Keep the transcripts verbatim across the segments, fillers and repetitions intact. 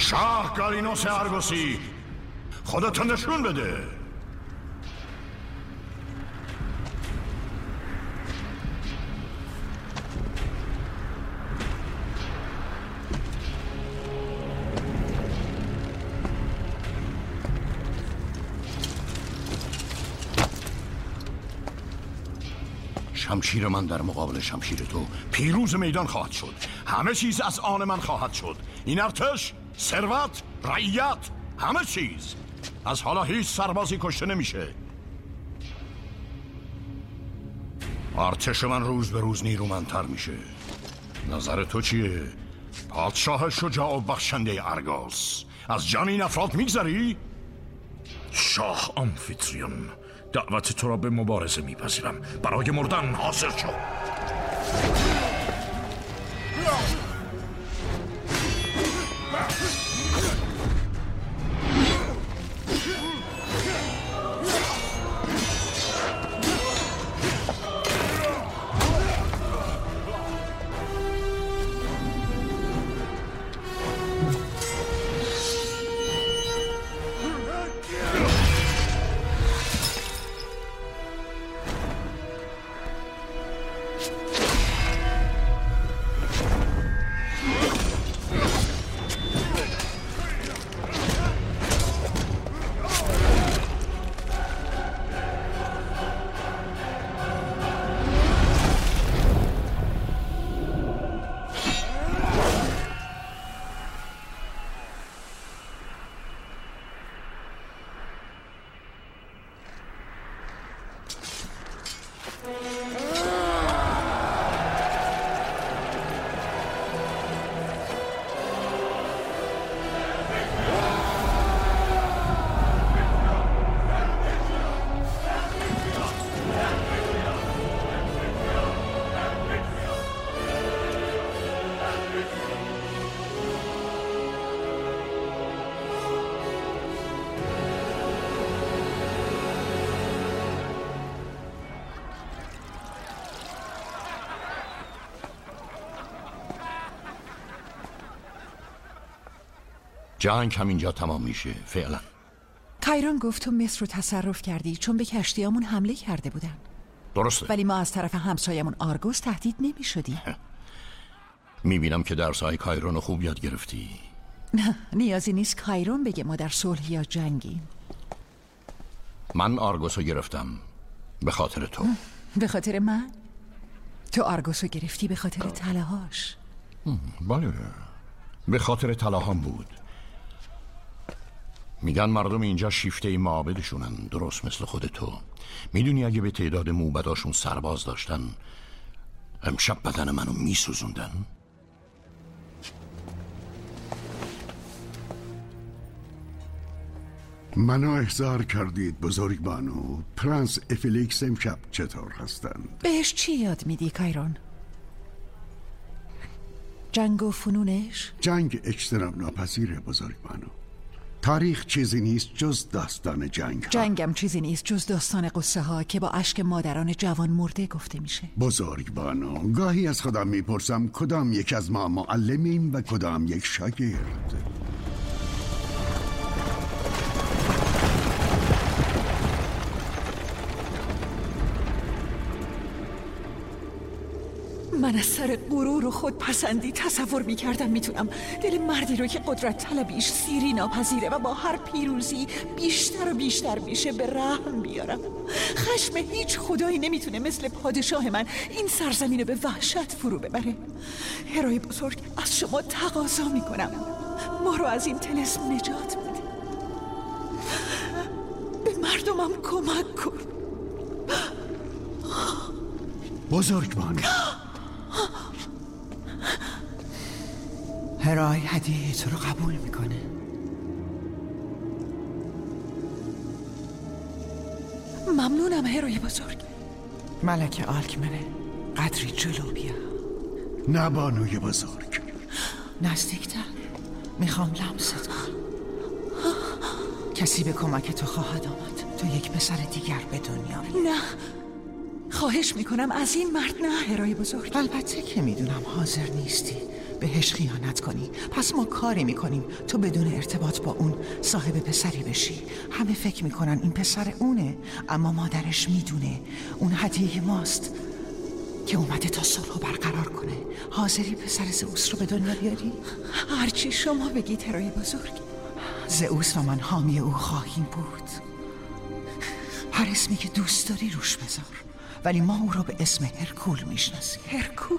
شاه گالینوس آرگوسی، خودتو نشون بده. شمشیر من در مقابل شمشیر تو پیروز میدان خواهد شد. همه چیز از آن من خواهد شد. این ارتش، ثروت، رعیت، همه چیز. از حالا هیچ سربازی کشته نمیشه. ارتش من روز به روز نیرومندتر میشه. نظر تو چیه؟ پادشاه شجاع و بخشنده ارگاس، از جان این افراد میگذری؟ شاه آمفیتریون، دعوت تو را به مبارزه میپذیرم. برای مردن حاضر شو. جنگ همینجا تمام میشه فعلا. کایرون گفت تو مصر رو تصرف کردی چون به کشتیامون حمله کرده بودن. درسته. ولی ما از طرف همسایمون آرگوس تهدید نمی شدیم. میبینم که درسای کایرون رو خوب یاد گرفتی. نه نیازی نیست کایرون بگه ما در صلح یا جنگیم. من آرگوس رو گرفتم به خاطر تو. به خاطر من؟ تو آرگوس رو گرفتی به خاطر طلاهاش. بله به خاطر طلاهام بود. میگن مردم اینجا شیفته معابدشونن، درست مثل خود تو. میدونی اگه به تعداد موبداشون سرباز داشتن امشب بدن منو میسوزوندن. منو احضار کردید بزرگ بانو. پرنس افلیکس امشب چطور هستند؟ بهش چی یاد میدی کایرون؟ جنگ و فنونش؟ جنگ اجتناب ناپذیره بزرگ بانو. تاریخ چیزی نیست جز داستان جنگ ها. جنگم چیزی نیست جز داستان قصه ها که با اشک مادران جوان مرده گفته میشه. بزرگ بانو، گاهی از خودم میپرسم کدام یک از ما معلمیم و کدام یک شاگرد. من از سر غرور و خودپسندی تصور میکردم میتونم دل مردی رو که قدرت طلبیش سیری ناپذیره و با هر پیروزی بیشتر و بیشتر میشه به رحم بیارم. خشم هیچ خدایی نمیتونه مثل پادشاه من این سرزمین رو به وحشت فرو ببره. هرای بزرگ، از شما تقاضا میکنم ما رو از این طلسم نجات بده. به مردمم کمک کن. بزرگوان، هرای هدیه تو رو قبول میکنه. ممنونم هرای بزرگ. ملکه آلکمنه، قدری جلو بیا. نه بانوی بزرگ، نزدیکتر. میخوام لمست کنم. کسی به کمک تو خواهد آمد. تو یک پسر دیگر به دنیا میاری. نه، خواهش میکنم از این مرد نه هرای بزرگ. البته که میدونم حاضر نیستی. بهش خیانت کنی. پس ما کاری میکنیم تو بدون ارتباط با اون صاحب پسری بشی. همه فکر میکنن این پسر اونه، اما مادرش میدونه اون هدیه ماست که اومده تا صلح برقرار کنه. حاضری پسر زئوس رو به دنیا بیاری؟ هرچی شما بگید هرای بزرگ. زئوس و من حامی او خواهیم بود. هر اسمی که دوست داری روش بذار، ولی ما او رو به اسم هرکول میشناسیم. هرکول؟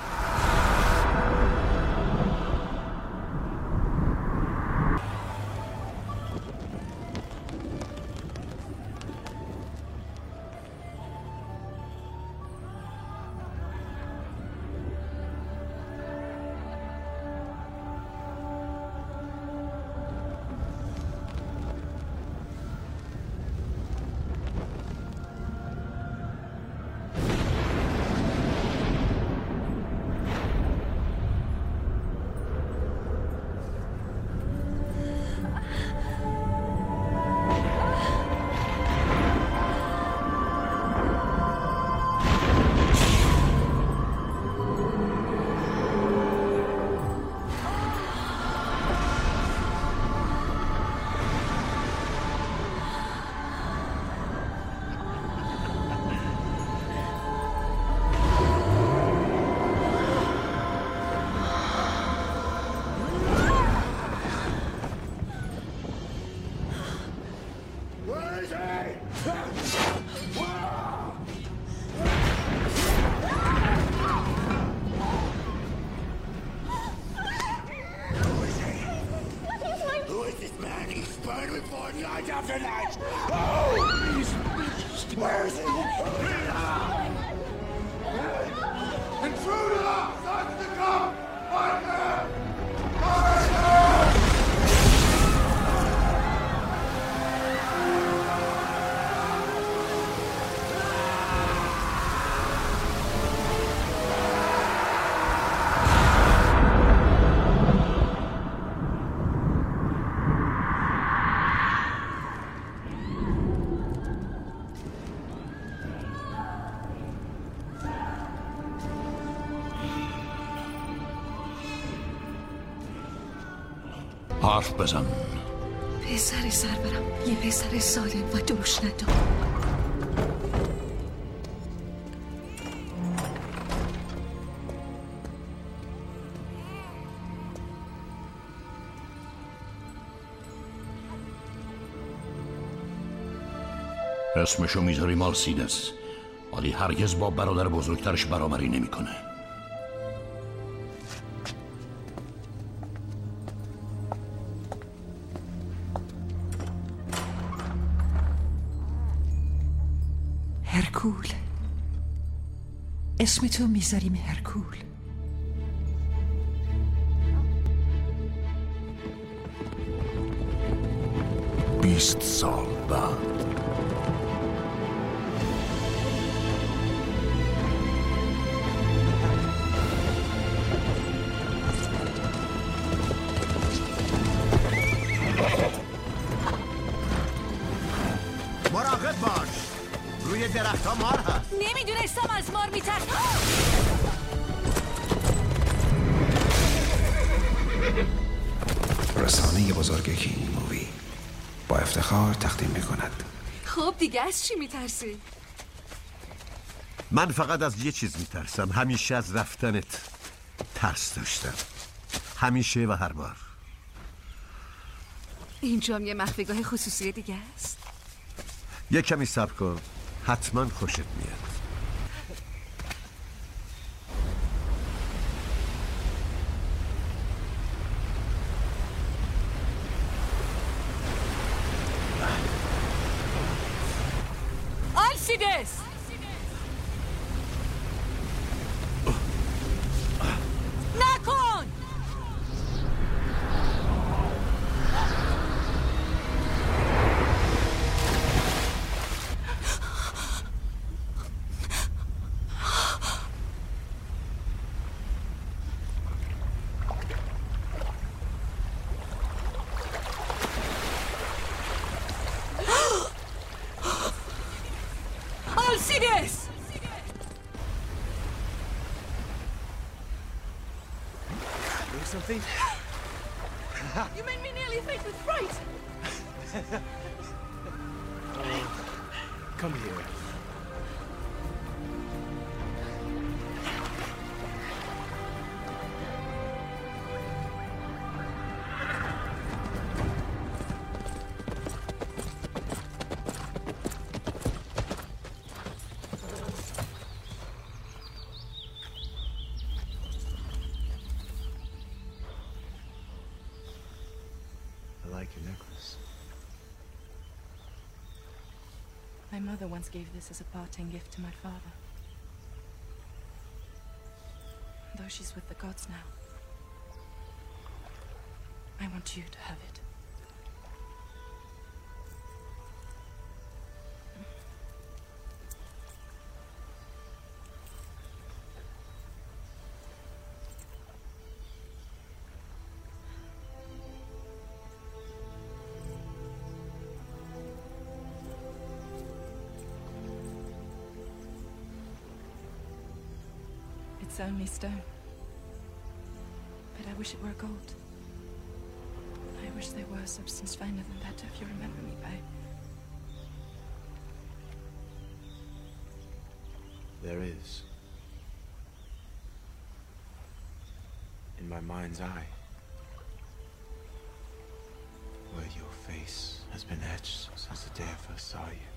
حرف بزن. پسر سرورم یه پسر سالم و دوش ندار. اسمشو میذاریم آلسیدس، ولی هرگز با برادر بزرگترش برابری نمیکنه. هرکول. اسم تو میذاریم هرکول. بیست سال بعد مراقب باش، روی درخت ها مار هست. نمیدونستم از مار میترسم. رسانه بزرگ کینی مووی با افتخار تقدیم میکند. خب دیگه از چی میترسی؟ من فقط از یه چیز میترسم. همیشه از رفتنت ترس داشتم، همیشه و هر بار. اینجا هم یه مخفیگاه خصوصی دیگه است. یه کمی صبر کن، حتما خوشت میاد. آلسیدس! نکن! something? You made me nearly faint with fright! Come here. I like your necklace. My mother once gave this as a parting gift to my father. Though she's with the gods now, I want you to have it. It's only stone. But I wish it were gold. I wish there were a substance finer than that, if you remember me by. There is. In my mind's eye. Where your face has been etched since the day I first saw you.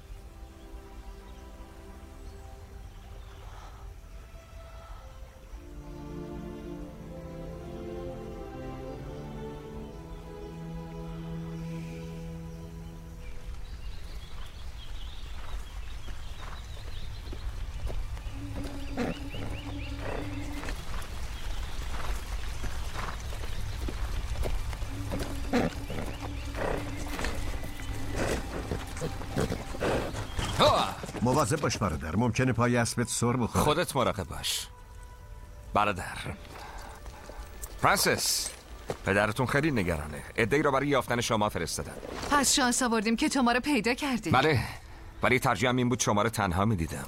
مواظب باش برادر، ممکنه پای اسبت سر بخوره. خودت مراقب باش برادر. فرانسیس، پدرتون خیلی نگرانه. عده‌ای رو برای یافتن شما فرستادن. پس شانس آوردیم که تو ما رو پیدا کردی. بله، ولی ترجیحم این بود شما رو تنها میدیدم.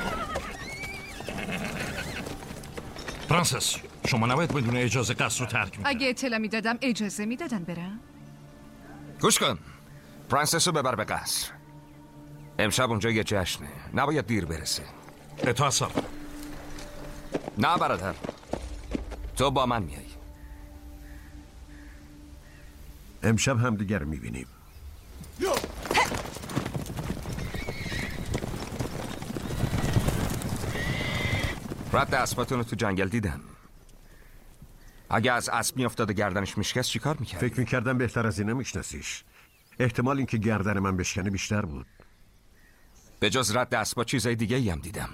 فرانسیس، شما نباید بدون اجازه قصر رو ترک می‌کردی. اگه اطلاع میدادم اجازه میدادن برم. گوش کن، فرانسیس رو ببر به قصر. امشب اونجا یه جشنه، نباید دیر برسه. اطاعت سر. نه برادر، تو با من میای. امشب هم دیگر میبینیم. رد اسباتون رو تو جنگل دیدم. اگه از اسب میافتاد و گردنش میشکست چی کار میکرد؟ فکر میکردم بهتر از اینه میشناسیش. احتمال اینکه گردن من بشکنه بیشتر بود. به جز رد اسبا چیزای دیگه ای هم دیدم.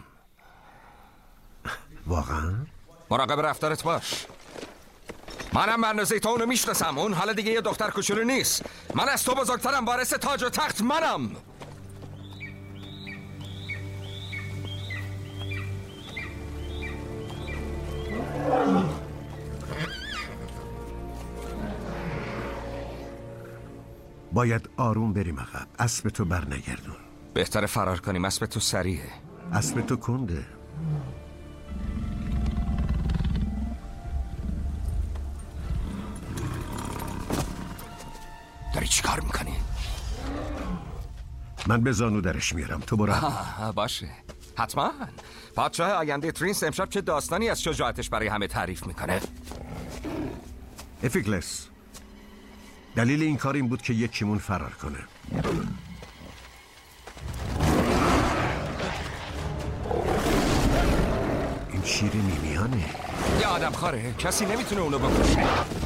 واقعا؟ مراقب رفتارت باش. منم برنازه تو اونو میشناسم. اون حالا دیگه یه دختر کوچولو نیست. من از تو بزرگترم، وارث تاج و تخت منم. باید آروم بریم عقب. اسب تو بر نگردون. بهتره فرار کنیم، اسب تو سریعه. اسب تو کنده. داری چی کار میکنی؟ من به زانو درش میارم، تو برو. باشه، حتما. پادشاه آینده ترینس امشب چه داستانی از شجاعتش برای همه تعریف میکنه. افیکلس، دلیل این کار این بود که یکیمون فرار کنه. این شیر میمیانه. یه آدم خاره، کسی نمیتونه اونو بکشه.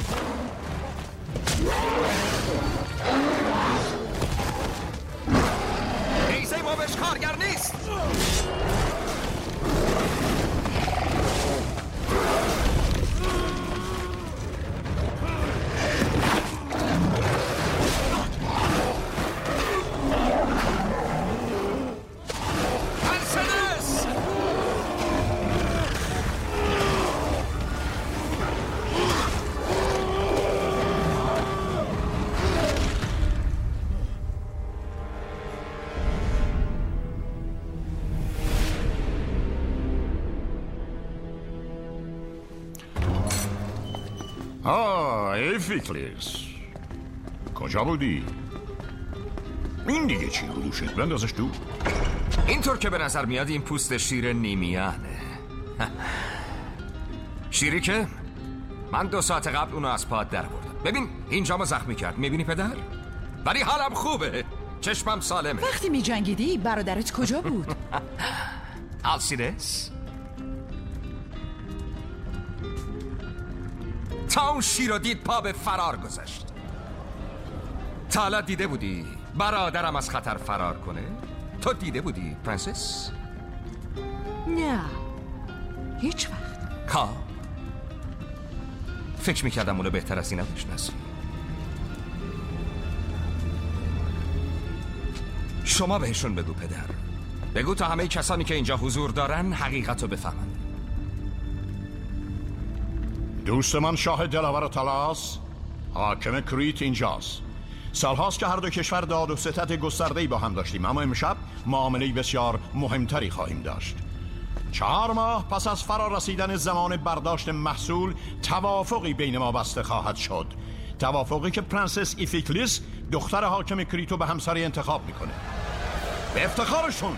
نیزه ما بهش کارگر نیست. آه ایفیکلیس، کجا بودی؟ این دیگه چی روشت؟ بندازش تو. اینطور که به نظر میاد این پوست شیر نیمیانه. شیری که من دو ساعت قبل اونو از پاد در بردم. ببین اینجامو زخمی کرد، میبینی پدر؟ ولی حالم خوبه، چشمم سالمه. وقتی می جنگیدی برادرت کجا بود؟ آلسیدس؟ تا اون شیر رو دید پا به فرار گذاشت. تا حالا دیده بودی برادرم از خطر فرار کنه؟ تو دیده بودی پرنسس؟ نه هیچ وقت. کا فکر میکردم اونو بهتر از اینا بشناسی. شما بهشون بگو پدر، بگو تا همه کسانی که اینجا حضور دارن حقیقت رو بفهمن. دوست من شاه دلاور تلاس، حاکم کریت اینجاست. سالهاست که هر دو کشور داد و ستد گسترده‌ای با هم داشتیم، اما امشب معامله بسیار مهمتری خواهیم داشت. چهار ماه پس از فرا رسیدن زمان برداشت محصول توافقی بین ما بسته خواهد شد. توافقی که پرنسس ایفیکلیس دختر حاکم کریتو به همسری انتخاب میکنه. به افتخارشون.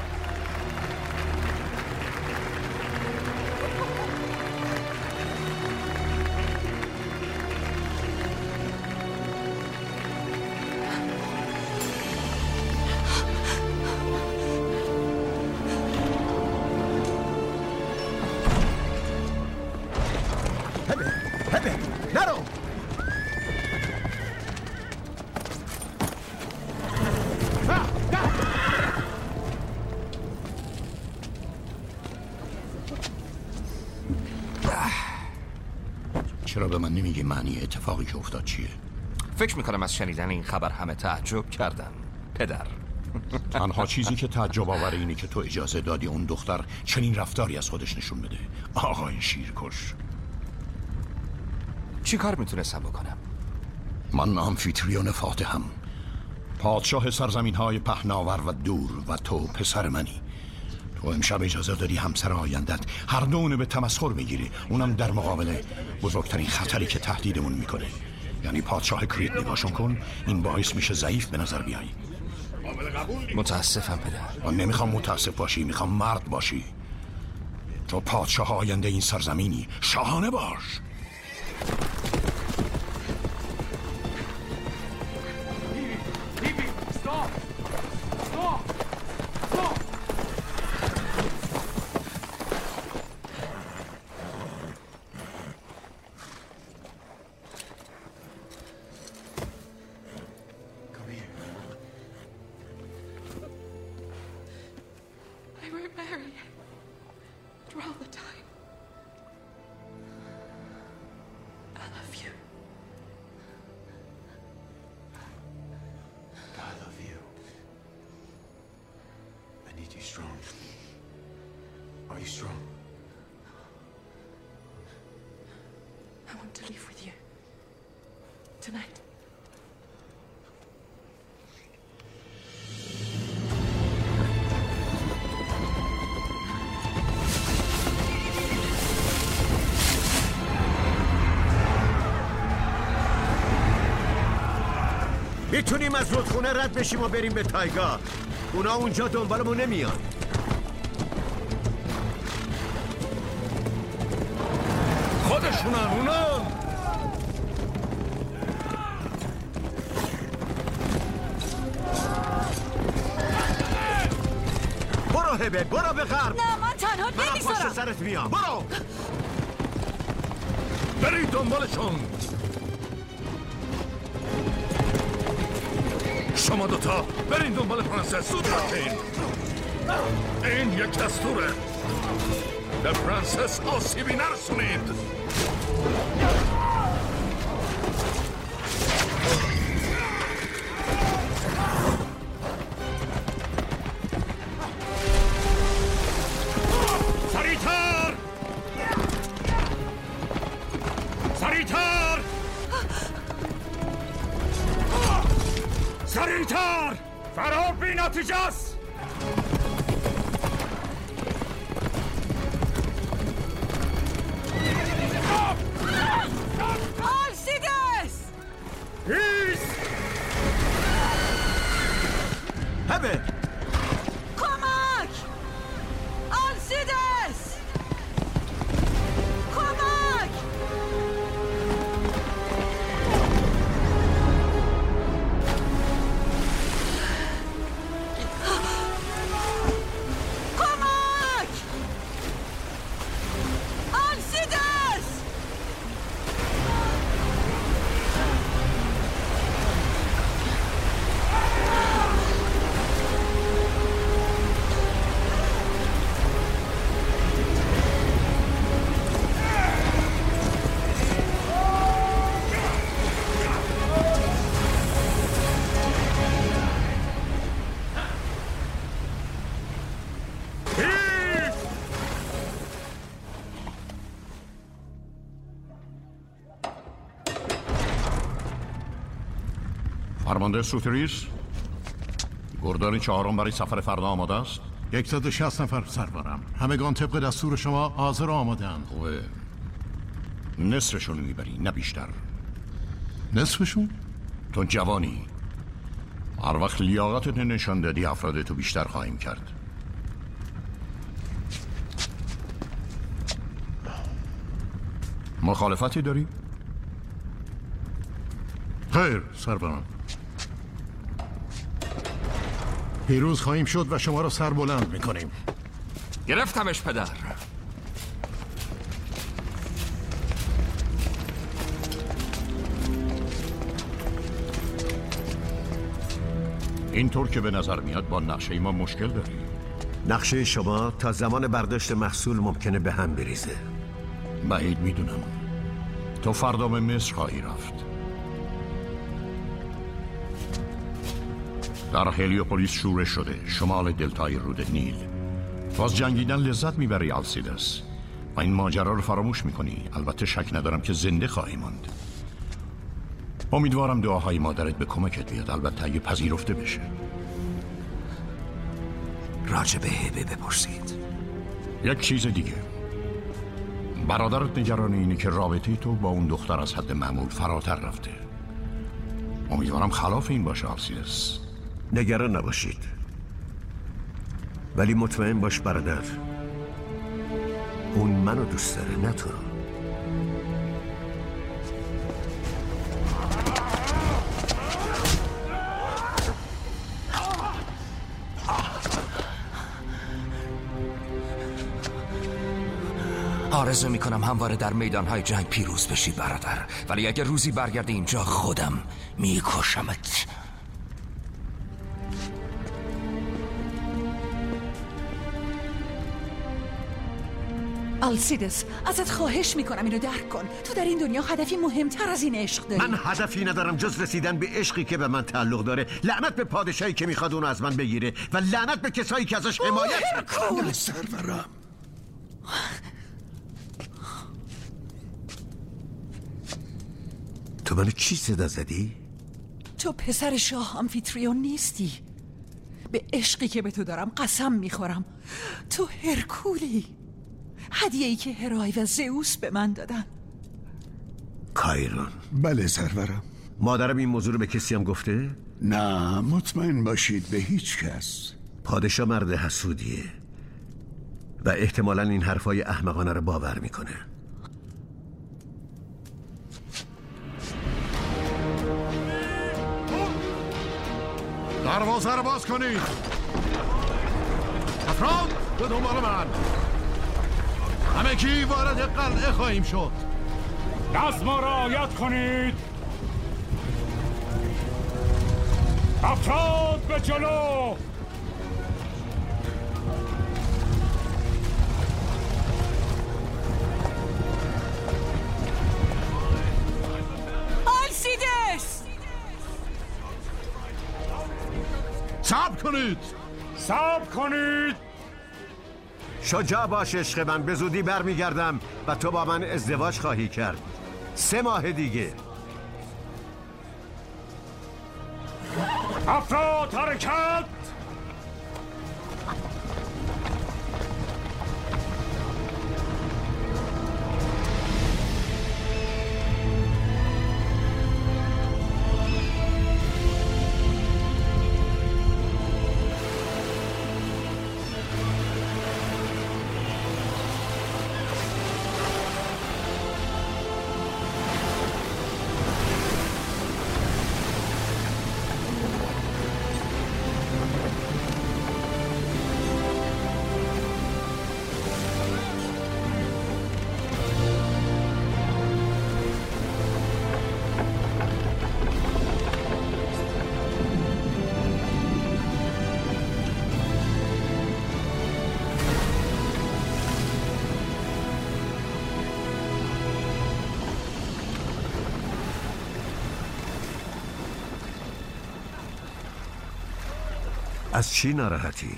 چرا به من نمیگی معنی اتفاقی که افتاد چیه؟ فکر میکنم از شنیدن این خبر همه تعجب کردن پدر. تنها چیزی که تعجب آوره اینه که تو اجازه دادی اون دختر چنین رفتاری از خودش نشون بده. آقای شیرکش، چی کار میتونستم بکنم؟ من آمفیتریون فاتحم، پادشاه سرزمین های پهناور و دور، و تو پسر منی. تو امشب اجازه دادی همسر آیندت هر دونه به تمسخر میگیری، اونم در مقابل بزرگترین خطری که تهدیدمون میکنه، یعنی پادشاه کریت. نگاهشون کن، این باعث میشه ضعیف به نظر بیایی. متاسفم پدر. من نمیخوام متاسف باشی، میخوام مرد باشی. تو پادشاه آینده این سرزمینی، شاهانه باش. Are you strong? I want to leave with you. Tonight. میتونیم از رودخونه رد بشیم و بریم به تایگا. اونا اونجا دنبالمون نمیان. خودشونن اونان. برو هبه، برو به غرب. نه من تنها نمیذارم. من پشت سرت میام. برو برید دنبالشون. شما دوتا برین دنبال پرنسس. زود رفتین. این یک دستوره. به پرنسس آسیبی نرسونید. سریعتر! سریعتر! سریعتر! فرار بی نتیجه است! عقبه. کمک! آلسیدس! کمک! کمک! آلسیدس! فرمانده سوتریس، گردان چهارم برای سفر فردا آماده است؟ صد و شصت نفر سرورم. همگان طبق دستور شما حاضر و آماده اند. خوبه. نصفشون میبری، نه بیشتر. نصفشون؟ تو جوانی. هر وقت لیاقتت نشان دادی افراد تو بیشتر خواهیم کرد. مخالفتی داری؟ خیر سرورم. پیروز خواهیم شد و شما را سر بلند میکنیم. گرفتمش پدر. اینطور که به نظر میاد با نقشه ما مشکل داری. نقشه شما تا زمان برداشت محصول ممکنه به هم بریزه. بعید میدونم. تو فردا به مصر خواهی رفت. در هلیوپولیس شورش شده، شمال دلتای رود نیل. باز جنگیدن لذت میبری آلسیدس و این ماجرا رو فراموش میکنی. البته شک ندارم که زنده خواهی ماند. امیدوارم دعاهای مادرت به کمکت بیاد، البته اگه پذیرفته بشه. راجع به هبه بپرسید. یک چیز دیگه، برادرت نگران اینه که رابطه تو با اون دختر از حد معمول فراتر رفته. امیدوارم خلاف این باشه آلسیدس. نگران نباشید، ولی مطمئن باش برادر، اون منو دوست داره نه تو. آرزو میکنم همواره در میدانهای جنگ پیروز بشی برادر، ولی اگه روزی برگردی اینجا خودم میکشمت. آلسیدس، ازت خواهش میکنم اینو درک کن. تو در این دنیا هدفی مهمتر از این عشق داری. من هدفی ندارم جز رسیدن به عشقی که به من تعلق داره. لعنت به پادشاهی که میخواد اونو از من بگیره و لعنت به کسایی که ازش حمایت میکنن. سرورم، تو منو چی صدا زدی؟ تو پسر شاه آمفیتریون نیستی. به عشقی که به تو دارم قسم میخورم. تو هرکولی، هدیه‌ای که هرای و زئوس به من دادن. کایرون. بله سرورم. مادرم این موضوع رو به کسی هم گفته؟ نه، مطمئن باشید به هیچ کس. پادشاه مرد حسودیه و احتمالاً این حرفای احمقانه رو باور میکنه. دروازه رو باز کنید. افراد به دنبال من. همه کی وارد قلعه خواهیم شد. نظم را رعایت کنید. افراد به جلو. آلسیدس، صبر کنید. صبر کنید. شجاع باش عشق من، به زودی برمیگردم و تو با من ازدواج خواهی کرد. سه ماه دیگه. افراد حرکت. از چی ناراحتی؟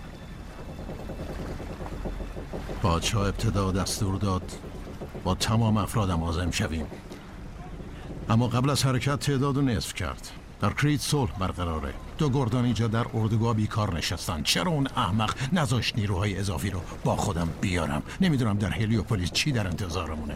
پادشاه ابتدا دستور داد با تمام افرادم عازم شویم، اما قبل از حرکت تعداد رو نصف کرد. در کرید صلح برقراره. دو گردان اینجا در اردوگاه بیکار نشستن. چرا اون احمق نذاشت نیروهای اضافی رو با خودم بیارم؟ نمیدونم در هلیوپولیس چی در انتظارمونه.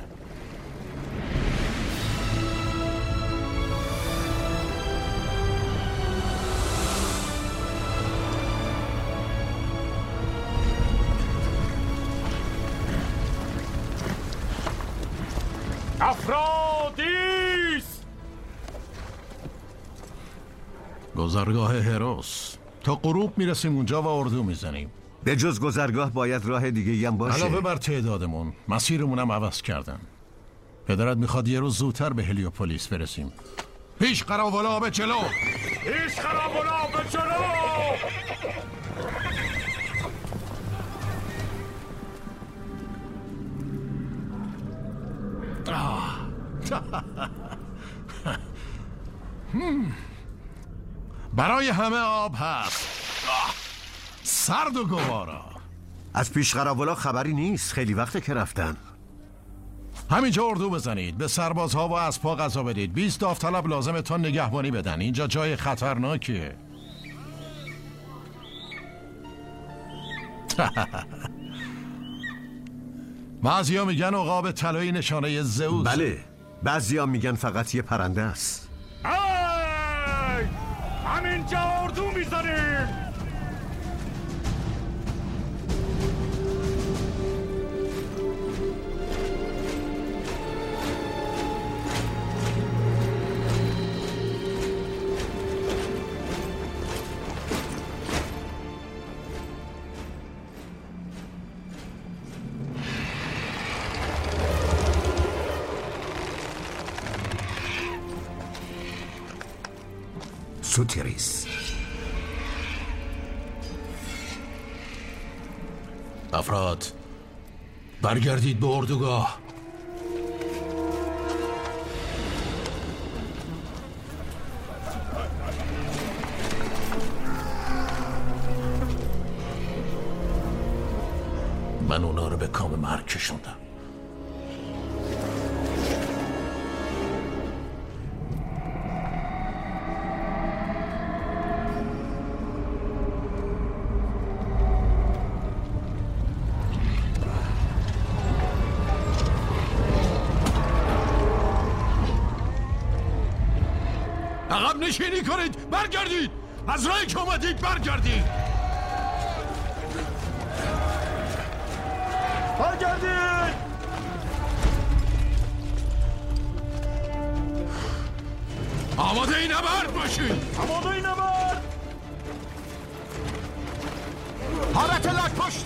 افرادیس! گذرگاه هروس. تا غروب میرسیم اونجا و اردو میزنیم. به جز گذرگاه باید راه دیگه هم باشه. علاوه بر تعدادمون مسیرمونم عوض کردن. پدرت میخواد یه روز زودتر به هلیوپولیس برسیم. پیش قراولا به جلو! پیش قراولا به جلو! برای همه آب هست. سرد و گوارا. از پیش قراولا خبری نیست. خیلی وقته که رفتن. همینجا اردو بزنید. به سربازها و اسبا غذا بدید. بیست داوطلب لازمه تا نگهبانی بدن. اینجا جای خطرناکیه. بعضیا میگن عقاب طلایی نشانه زئوس. بله، بعضیا میگن فقط یه پرنده است. ای! همینجا اردو میزنیم. سوتیریس. افراد برگردید به اردوگاه. من اونا رو به کام مرگ کشوندم. عقب نشینی کنید. برگردید. از راهی که اومدید برگردید. برگردید. آماده این نبرد باشید. آماده این نبرد. حالت لک پشتی.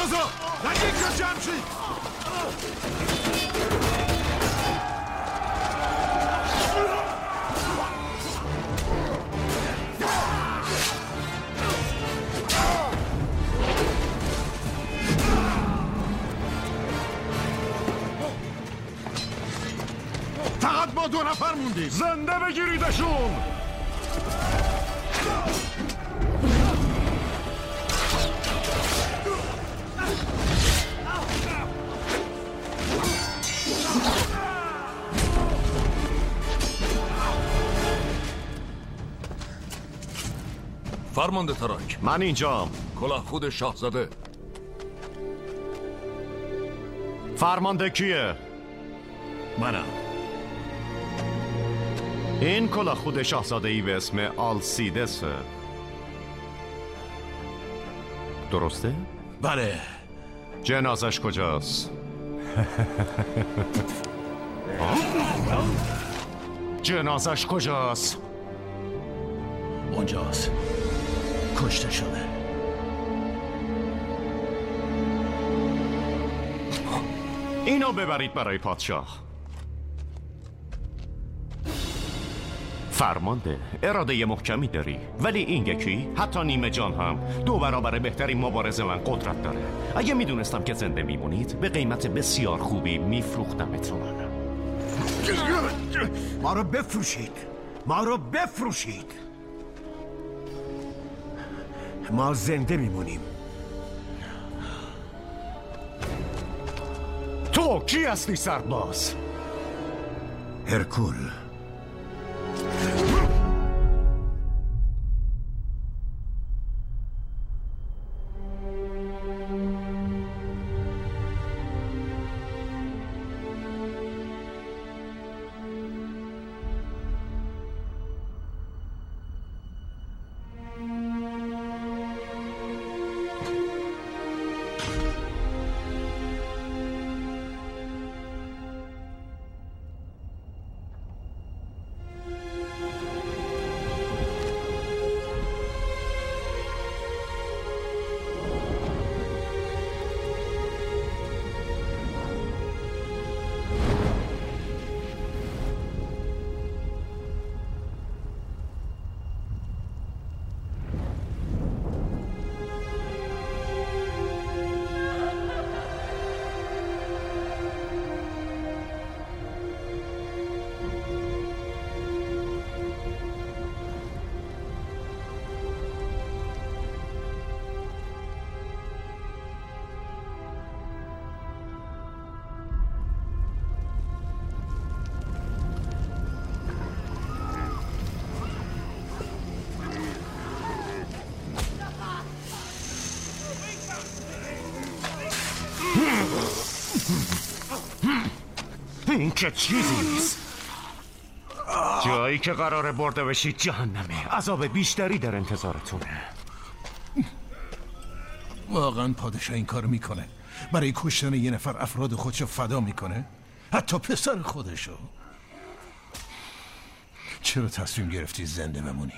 سربازا نگید که جمع شید. فقط ما دو نفر موندیم. زنده بگیریدشون. فرمانده تراک. من اینجام. کلاه خود شاهزاده. فرمانده کیه؟ منم. این کلاه خود شاهزاده ای به اسم آلسیدسه. درسته؟ بله. جنازش کجاست؟ جنازش کجاست؟ اونجاست. کشته شده. اینو ببرید برای پادشاه. فرمانده، اراده محکمی داری، ولی این یکی حتی نیمه جان هم دو برابر بهترین مبارز من قدرت داره. اگه میدونستم که زنده میمونید به قیمت بسیار خوبی میفروختمتون. ما رو بفروشید، ما رو بفروشید. ما زنده میمونیم. تو کی هستی سرباز؟ هرکول. این که چیزی نیست. جایی که قراره برده بشید جهنمه. عذاب بیشتری در انتظارتونه. واقعا پادشاه این کار میکنه؟ برای کشتن یه نفر افراد خودشو فدا میکنه؟ حتی پسر خودشو؟ چرا تصمیم گرفتی زنده بمونی؟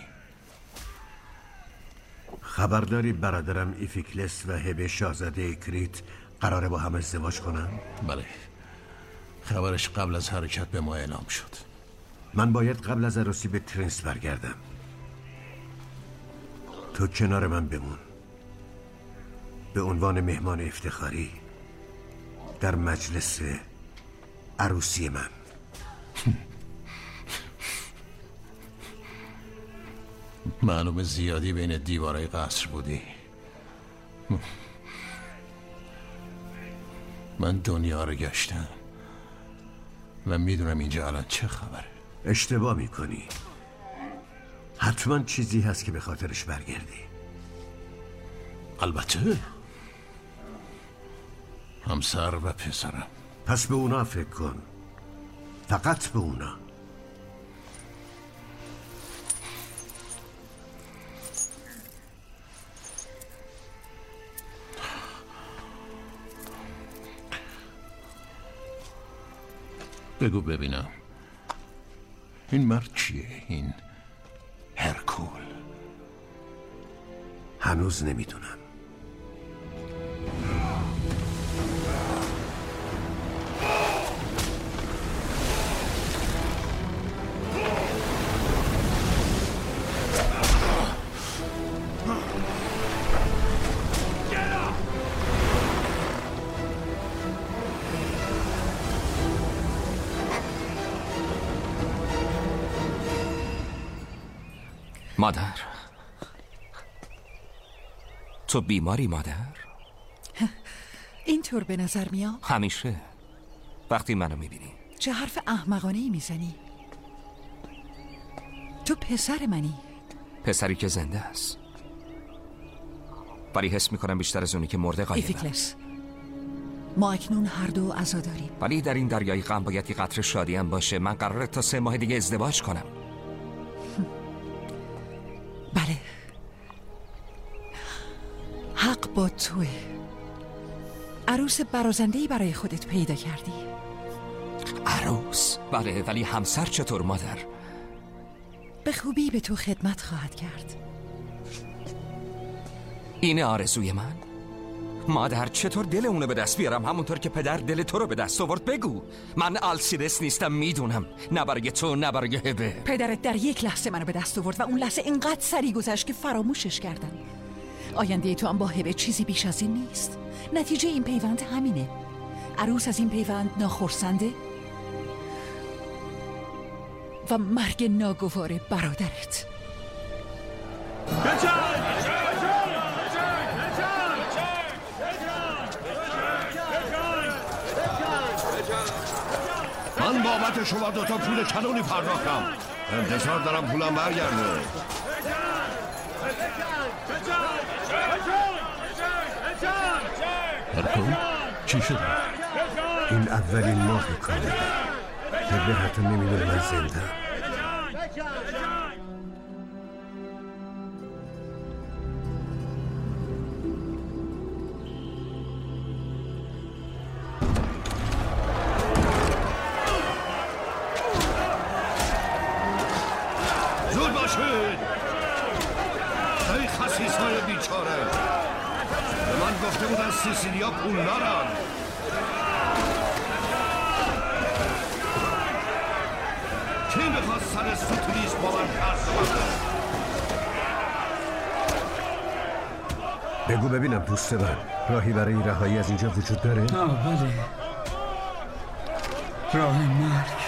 خبرداری برادرم ایفیکلس و هبه شاهزاده کریت قراره با هم ازدواج کنن؟ بله. خبرش قبل از حرکت به ما اعلام شد. من باید قبل از عروسی به ترنس برگردم. تو کنار من بمون. به عنوان مهمان افتخاری در مجلس عروسی من. معلوم زیادی بین دیوارای قصر بودی. من دنیا رو گشتم و میدونم اینجا الان چه خبره. اشتباه میکنی. حتما چیزی هست که به خاطرش برگردی. البته. همسر و پسرم. پس به اونا فکر کن. فقط به اونا. بگو ببینم این مرد چیه؟ این هرکول؟ هنوز نمیدونم. مادر، تو بیماری مادر؟ اینطور به نظر میاد. همیشه وقتی منو میبینی. چه حرف احمقانه ای میزنی؟ تو پسر منی. پسری که زنده است، ولی حس میکنم بیشتر از اونی که مرده قایبه. ایفیکلس، ما اکنون هر دو عزا داریم، ولی در این دریای غم باید یه قطره شادی هم باشه. من قراره تا سه ماه دیگه ازدواج کنم. بله، حق با توه. عروس برازنده‌ای برای خودت پیدا کردی. عروس؟ بله، ولی همسر چطور مادر؟ به خوبی به تو خدمت خواهد کرد. اینه آرزوی من. مادر، چطور دل اونو به دست بیارم همونطور که پدر دل تو رو به دست آورد؟ بگو. من آلسیدس نیستم، میدونم. نه برای تو نه برای هبه. پدرت در یک لحظه منو به دست آورد و اون لحظه اینقدر سری گذشت که فراموشش کردم. آینده تو هم با هبه چیزی بیش از این نیست. نتیجه این پیوند همینه. عروس از این پیوند ناخرسنده و مرگ ناگوار برادرت. من بابت شما دوتا پول کلونی پرداختم. انتظار دارم پولم برگرده. هرکون چی شده؟ این اولین ماه کاره. هبه حتی نمیدونه من زنده. زود باشید. ای خسیس های بیچاره، به من گفته بودن سیسیلیا پول دارن. کی میخواد سر سوتریس با من پرس بکنه؟ بگو ببینم دوست من، راهی برای رهایی از اینجا وجود داره؟ آه بله، راه مرگ.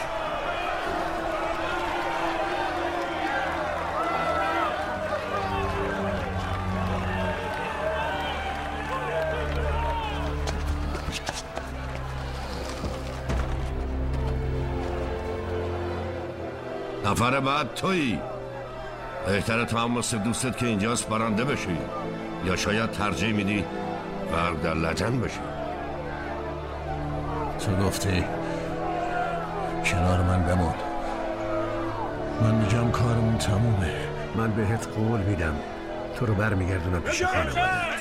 نفر بعد تویی. بهتره تو هم مثل دوستت که اینجاست برنده بشی، یا شاید ترجیح میدی غرق در لجن بشی. تو گفتی کنار من بمون. من میگم کارمون تمومه. من بهت قول میدم تو رو برمیگردونم پیش خانواده.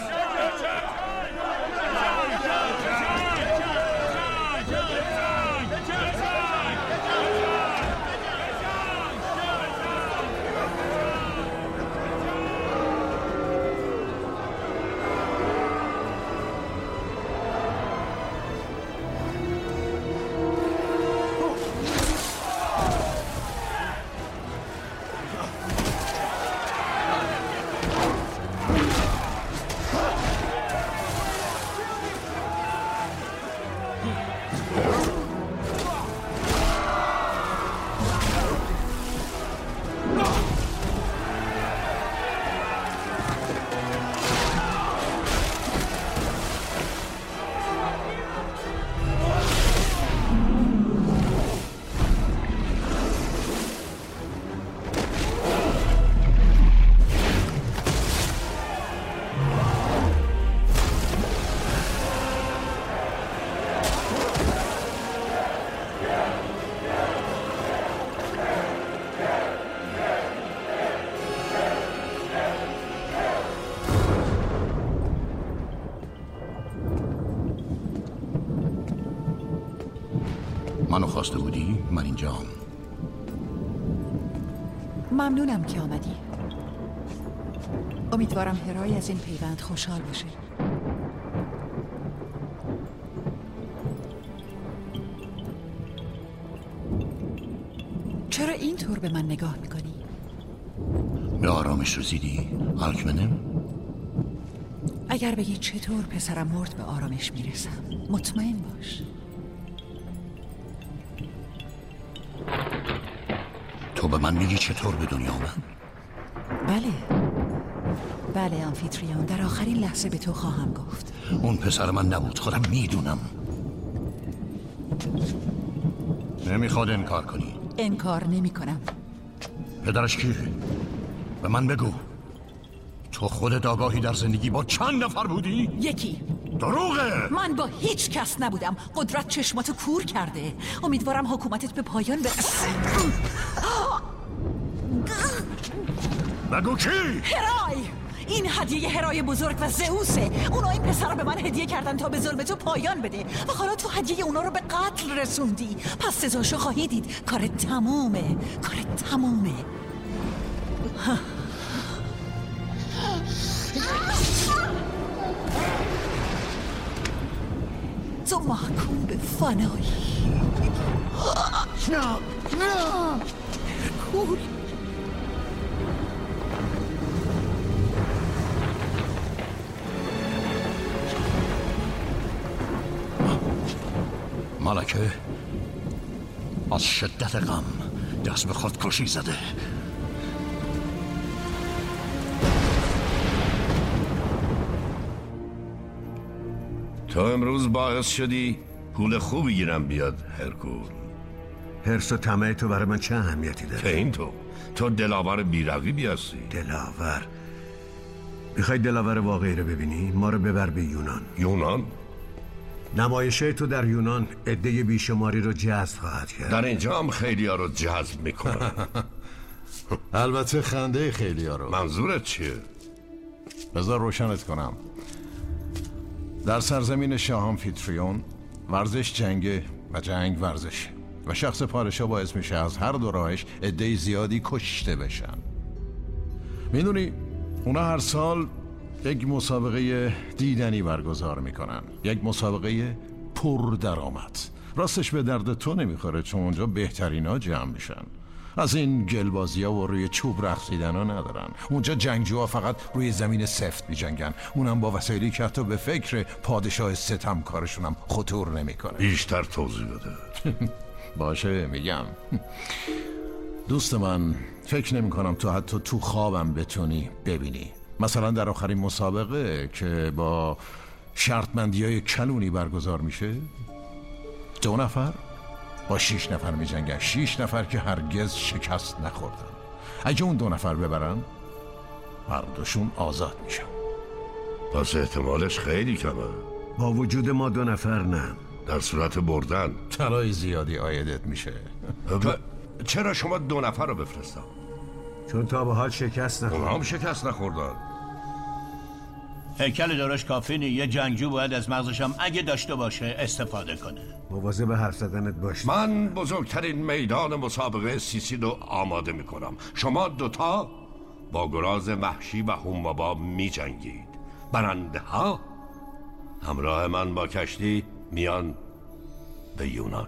منو خواسته بودی؟ من اینجام. ممنونم که آمدی. امیدوارم هرای از این پیوند خوشحال باشه. چرا اینطور به من نگاه میکنی؟ به آرامش رسیدی؟ آلکمنم؟ اگر بگی چطور پسرم مرد به آرامش میرسم، مطمئن باش. تو به من میگی چطور به دنیا آمد؟ بله بله آمفیتریون، در آخرین لحظه به تو خواهم گفت. اون پسر من نبود، خودم میدونم. نمیخواد انکار کنی. انکار نمی کنم. پدرش کیه؟ به من بگو. تو خودت آگاهی در زندگی با چند نفر بودی؟ یکی. دروغه. من با هیچ کس نبودم. قدرت چشماتو کور کرده. امیدوارم حکومتت به پایان برسه. بگو کی؟ هرای. این هدیه هرای بزرگ و زئوسه. اونا این پسر رو به من هدیه کردن تا به ظلم تو پایان بده و حالا تو هدیه اونا رو به قتل رسوندی. پس سزاشو خواهی دید. کار تمومه. کار تمومه. تو محکوم به فنایی. نه نه کول. ملکه از شدت غم دست به خودکشی زده. تو امروز باعث شدی پول خوبی گیرم بیاد هرکول. حرص و طمع تو برای من چه اهمیتی داره؟ که این تو تو دلاور بی‌رقیبی هستی. دلاور؟ میخوای دلاور واقعی رو ببینی؟ ما رو ببر به یونان. یونان؟ نمایشه تو در یونان عده بیشماری رو جذب خواهد کرد. در اینجا هم خیلی ها رو جذب میکنن. البته خنده خیلی ها رو. منظورت چیه؟ بذار روشنت کنم. در سرزمین شاه آمفیتریون ورزش جنگه و جنگ ورزشه و شخص پادشاه باعث میشه از هر دو راهش عده زیادی کشته بشن. میدونی اونا هر سال یک مسابقه دیدنی برگزار میکنن، یک مسابقه پر درآمد. راستش به درد تو نمیخوره چون اونجا بهترینا جمع میشن. از این گلبازی ها و روی چوب رقصیدن ها ندارن. اونجا جنگجوها فقط روی زمین سفت می جنگن، اونم با وسایلی که حتی به فکر پادشاه ستم کارشونم خطور نمی کنه. بیشتر توضیح بده. باشه میگم. دوست من، فکر نمی کنم تو حتی تو خوابم بتونی ببینی. مثلا در آخرین مسابقه که با شرطمندی های کلونی برگزار میشه، دو نفر با شیش نفر می جنگن. شیش نفر که هرگز شکست نخوردن. اگه اون دو نفر ببرن هر دوشون آزاد میشن. پس احتمالش خیلی کمه. با وجود ما دو نفر نه. در صورت بردن طلای زیادی عایدت میشه. ب... چرا شما دو نفر رو بفرستم؟ چون تا به حال شکست نخوردن. اونها هم شکست نخوردن. هیکل درش کافی نی. یه جنگجو باید از مغزش هم اگه داشته باشه استفاده کنه. مواظب حرف زدنت باش. من بزرگترین میدان مسابقه سیسیل رو آماده میکنم. شما دوتا با گراز وحشی و هومبابا می جنگید. برنده ها همراه من با کشتی میان به یونان.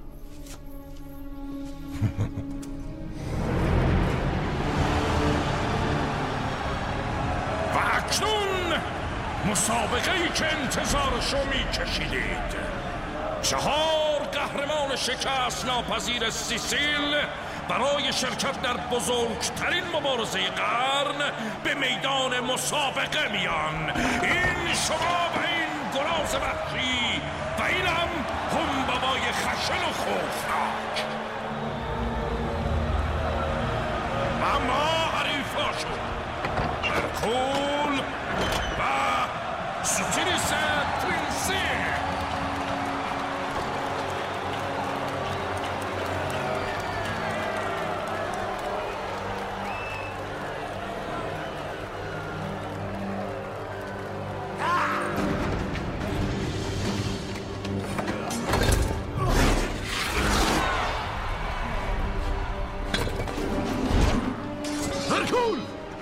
و اکنون مسابقه‌ای که انتظارشو می‌کشیدید. چهار قهرمان شکست ناپذیر سیسیل برای شرکت در بزرگترین مبارزه قرن به میدان مسابقه میان. این شما و این گراز وحشی و اینم هومبابای خشن و خوفناک. اما حریفاشون هرکول و سوتیریس پرینسی. هرکول!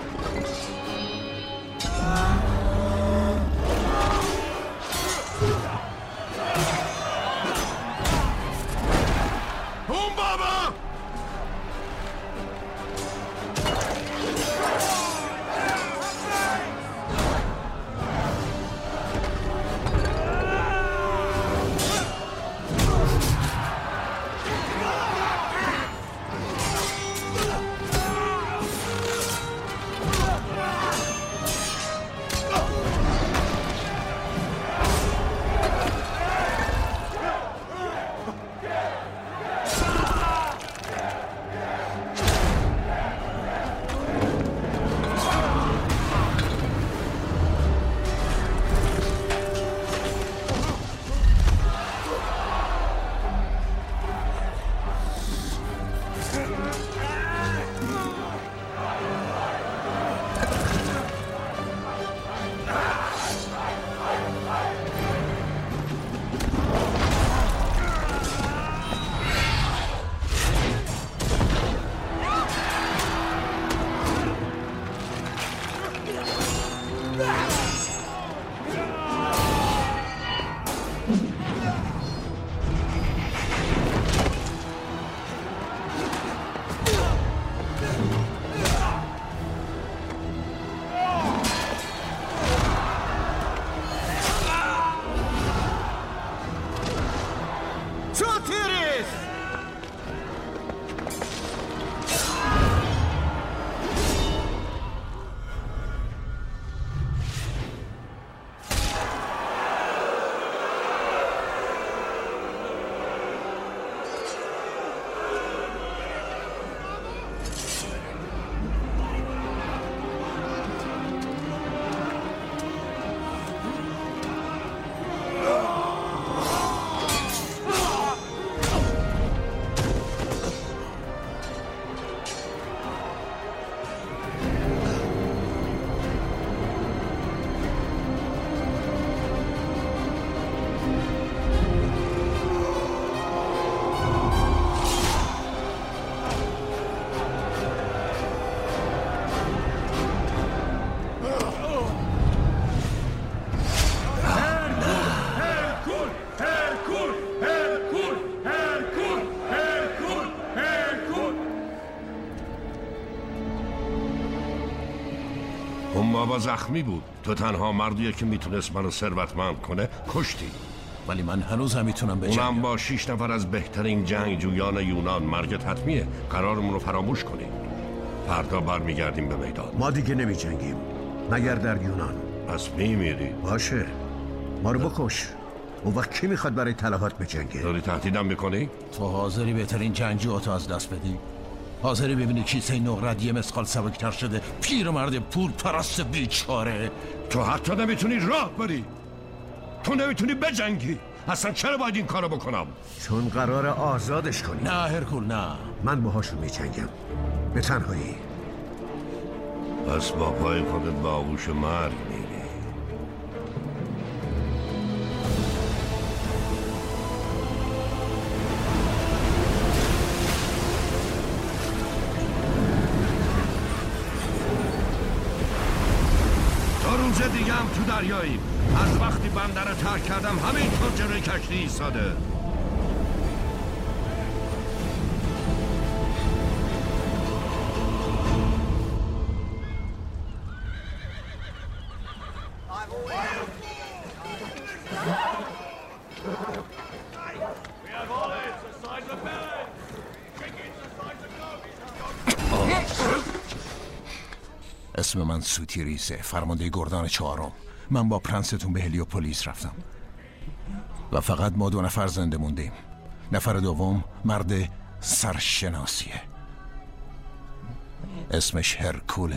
هومبابا! همبابا زخمی بود. تو تنها مردیه که میتونست منو ثروتمند کنه کشتی. ولی من هنوز هم میتونم بجنگم. اونم با شش نفر از بهترین جنگجویان یونان. مرگت حتمیه. قرارمون رو فراموش کنیم. فردا برمیگردیم به میدان. ما دیگه نمی جنگیم مگر در یونان. پس میمیری. باشه، ما رو بکش. اون وقت کی میخواد برای تلفات بجنگه؟ داری تهدیدم میکنی؟ تو حاضری بهترین جنگجوهاتو از دست بدی؟ حاضری ببینی کیسه نقرت یه مسقال سبکتر شده؟ پیرمرد پول پرست بیچاره. تو حتی نمیتونی راه بری. تو نمیتونی بجنگی. اصلا چرا باید این کارو بکنم؟ چون قرار آزادش کنی. نه هرکول نه. من باهاشون میجنگم به تنهایی. پس با پای خودت به آغوش مرگ میری. تا روز دیگه هم تو دریایی. از وقتی بندر رو ترک کردم همینطور جلوی کشتی ایستاده. اسم من سوتیریسه، فرمانده گردان چهارم. من با پرنستون به هلیوپولیس رفتم و فقط ما دو نفر زنده موندیم. نفر دوم مرد سرشناسیه، اسمش هرکوله.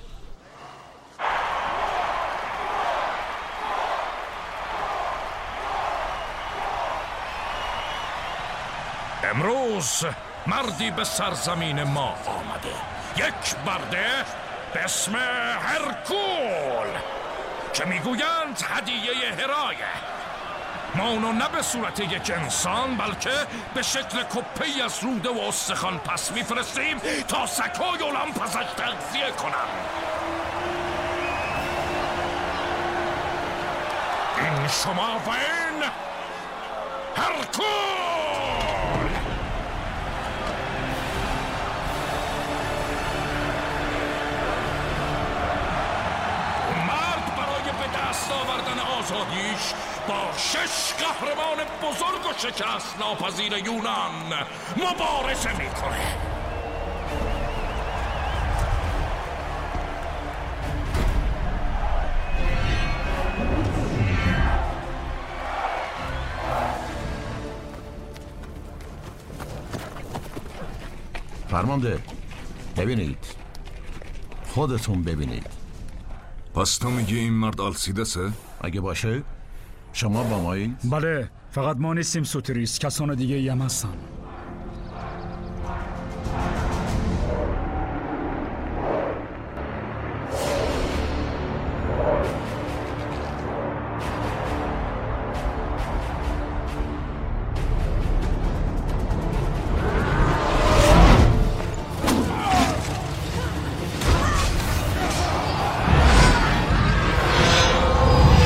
امروز مردی به سرزمین ما آمده، یک مرده به اسم هرکول که میگویند هدیه هرایه. ما اونو نه به صورت یک انسان بلکه به شکل کپی از روده و استخوان پس میفرستیم تا سکای اولمپس ازش تغذیه کنن. این شما و این هرکول. دست آوردن آزادیش با شش قهرمان بزرگ و شکست ناپذیر یونان مبارزه میکنه. فرمانده ببینید، خودتون ببینید. پس تو میگی این مرد آلسیدسه؟ اگه باشه شما با مایید؟ بله، فقط ما نیستیم سوتریس، کسان دیگه ای هم هستن.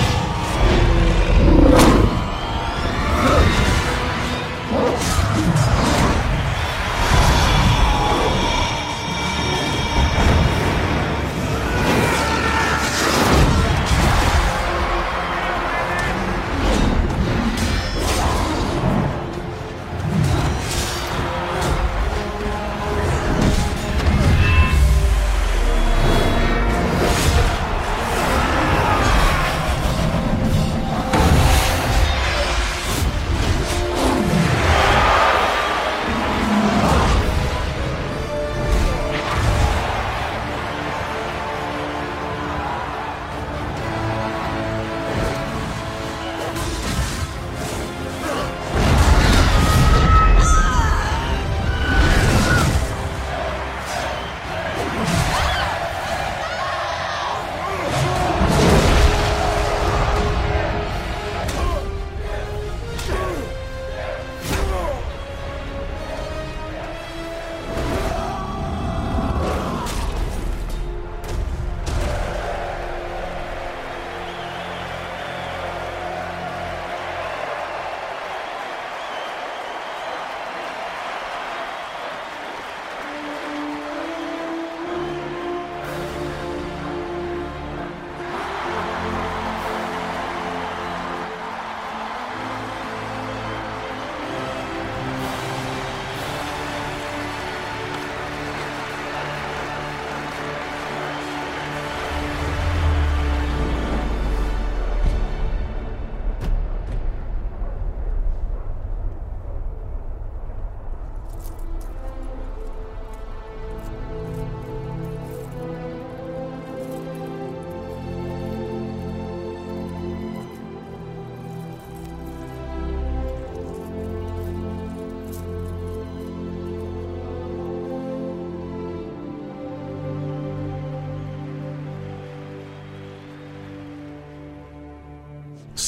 Oh!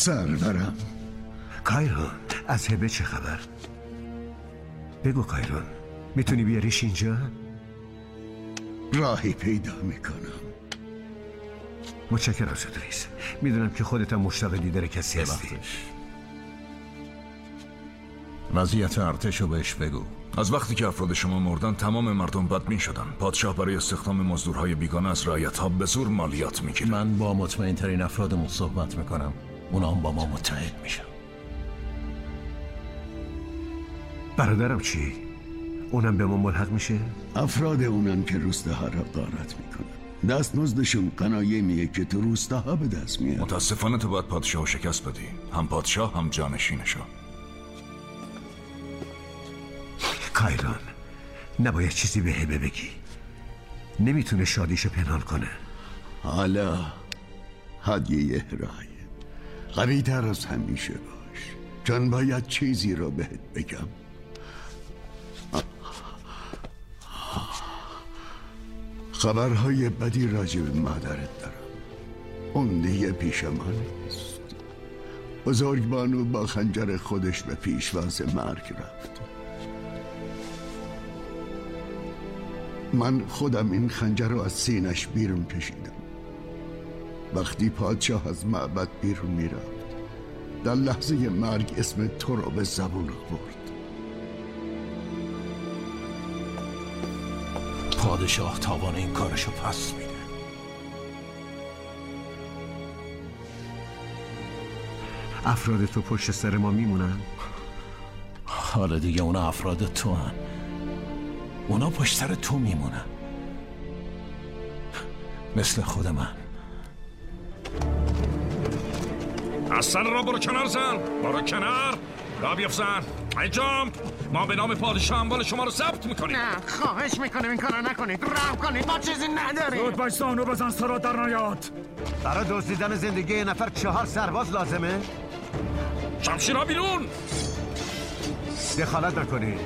سرورم. کایرون، از هبه چه خبر؟ بگو کایرون، میتونی بیاریش اینجا؟ راهی پیدا میکنم. متشکرم سوتریس. میدونم که خودت هم مشتاق دیدار کسی هستی. وضعیت ارتش رو بهش بگو. از وقتی که افراد شما مردن تمام مردم بدبین شدن. پادشاه برای استخدام مزدورهای بیگانه از رعیت‌ها به زور مالیات میگیره. من با مطمئن ترین افرادمون صحبت میکنم، اونا هم با ما متحد میشن. برادرم چی؟ اونم به ما ملحق میشه؟ افراد اونن که روستاها را غارت میکنن. دستمزدشون قنایمیه که تو روستاها به دست میاد. متاسفانه تو باید پادشاه شکست بدی، هم پادشاه هم جانشینشو. کایرون، نباید چیزی به هبه بگی. نمیتونه شادیشو پنهان کنه. حالا هدیه هرای قوی تر از همیشه باش، چون باید چیزی رو بهت بگم. خبرهای بدی راجع به مادرت دارم. اون دیگه پیش ما نیست. بزرگبانو با خنجر خودش به پیشواز مرگ رفت. من خودم این خنجر رو از سینش بیرون کشیدم. وقتی پادشاه از معبد بیرون میرفت، در لحظه مرگ اسم تو رو به زبون آورد. پادشاه تاوان این کارشو پس میده. افراد تو پشت سر ما میمونن؟ حالا دیگه اونا افراد تو هن. اونا پشت سر تو میمونن، مثل خود من. حسن را برو کنار زن، برو کنار. را بیفزن، ای جامپ. ما به نام پادشاه اموال شما رو ضبط میکنیم. نه خواهش میکنیم این کارو نکنید. رحم کنید، ما چیزی نداریم. زود باش زانو بزن سرا در نیاد. برای دزدیدن زندگی یه نفر چهار سرباز لازمه؟ شمشیرها بیرون. دخالت نکنید.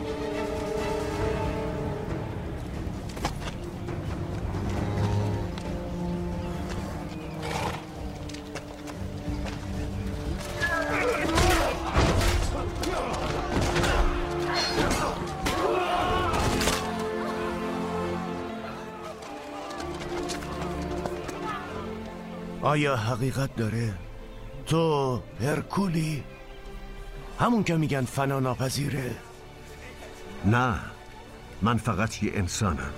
آیا حقیقت داره؟ تو هرکولی؟ همون که میگن فنا ناپذیره؟ نه، من فقط یه انسانم.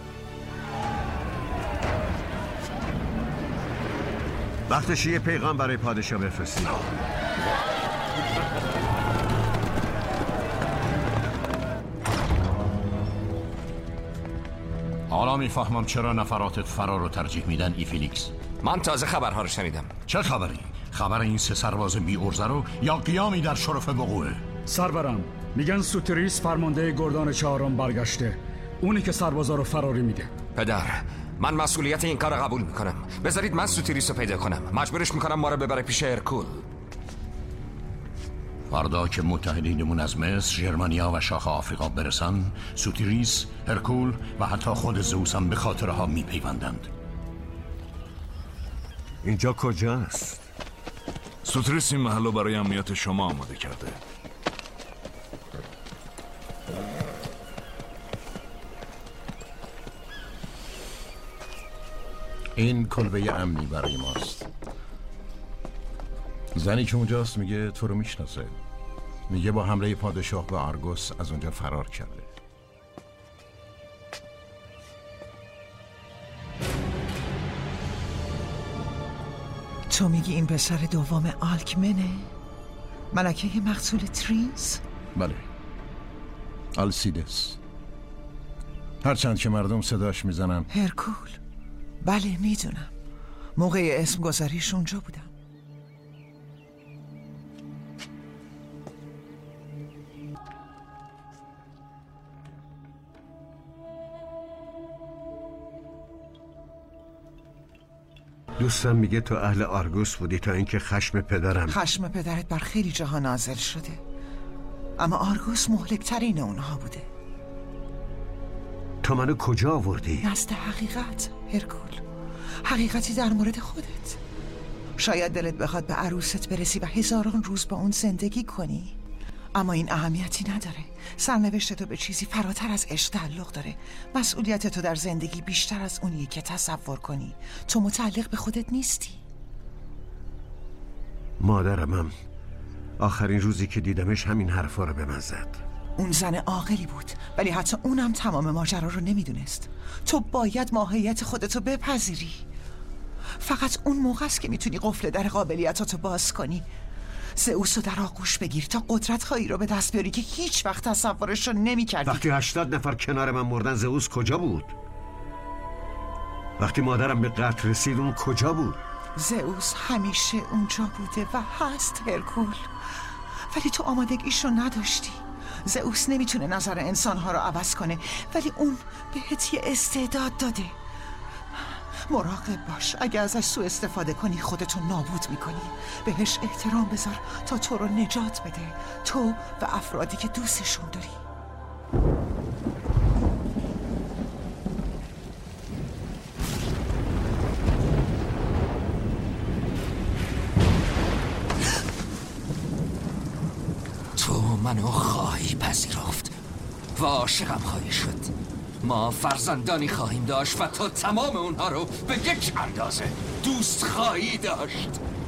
وقتش یه پیغام برای پادشاه بفرستی. حالا میفهمم چرا نفراتت فرار رو ترجیح میدن ای فیلیکس. من تازه خبرها رو شنیدم. چه خبری؟ خبر این سه سرباز بی ارزه رو یا قیامی در شرف وقوعه؟ سرورم میگن سوتریس فرمانده گردان چهارم برگشته، اونی که سربازا رو فراری میده. پدر، من مسئولیت این کار قبول میکنم. بذارید من سوتریس رو پیدا کنم. مجبورش میکنم ما رو ببره پیش هرکول. فردا که متحدینمون از مصر، ژرمنیا و شاخ آفریقا برسن، سوتریس، هرکول و حتی خود زئوس هم به خاطرها میپیوندند. اینجا کجاست؟ سوتریس این محل رو برای امنیت شما آماده کرده. این کلبه امنی برای ماست. زنی که اونجاست میگه تو رو میشناسه. میگه با حمله پادشاه به آرگوس از اونجا فرار کرده. تو میگی این پسر دوم آلکمنه؟ ملکه مقتول ترینز؟ بله، آلسیدس. هرچند که مردم صداش میزنن هرکول. بله میدونم، موقع اسم گذاریش اونجا بودم. دوستم میگه تو اهل آرگوس بودی تا اینکه خشم پدرم. خشم پدرت بر خیلی جاها نازل شده، اما آرگوس مهلکترین اونها بوده. تو منو کجا آوردی؟ نزد حقیقت هرکول، حقیقتی در مورد خودت. شاید دلت بخواد به عروست برسی و هزاران روز با اون زندگی کنی، اما این اهمیتی نداره. سرنوشت تو به چیزی فراتر از عشق تعلق داره. مسئولیت تو در زندگی بیشتر از اونیه که تصور کنی. تو متعلق به خودت نیستی. مادرمم آخرین روزی که دیدمش همین حرفا رو به من زد. اون زن عاقلی بود، ولی حتی اونم تمام ماجرا رو نمیدونست. تو باید ماهیت خودتو بپذیری. فقط اون موقع است که میتونی قفل در قابلیتاتو باز کنی. زئوس رو در آغوش بگیر تا قدرت هایی رو به دست بیاری که هیچ وقت تصورش رو نمی کردی. وقتی هشتاد نفر کنار من مردن زئوس کجا بود؟ وقتی مادرم به قتل رسید اون کجا بود؟ زئوس همیشه اونجا بوده و هست هرکول، ولی تو آمادگیش رو نداشتی. زئوس نمیتونه نظر انسانها رو عوض کنه، ولی اون بهت یه استعداد داده. مراقب باش، اگه ازش سوء استفاده کنی خودتو نابود میکنی. بهش احترام بذار تا تو رو نجات بده، تو و افرادی که دوستشون داری. تو منو خواهی پذیرفت و عاشقم خواهی شد. ما فرزندانی خواهیم داشت و تو تمام اونها رو به یک اندازه دوست خواهی داشت.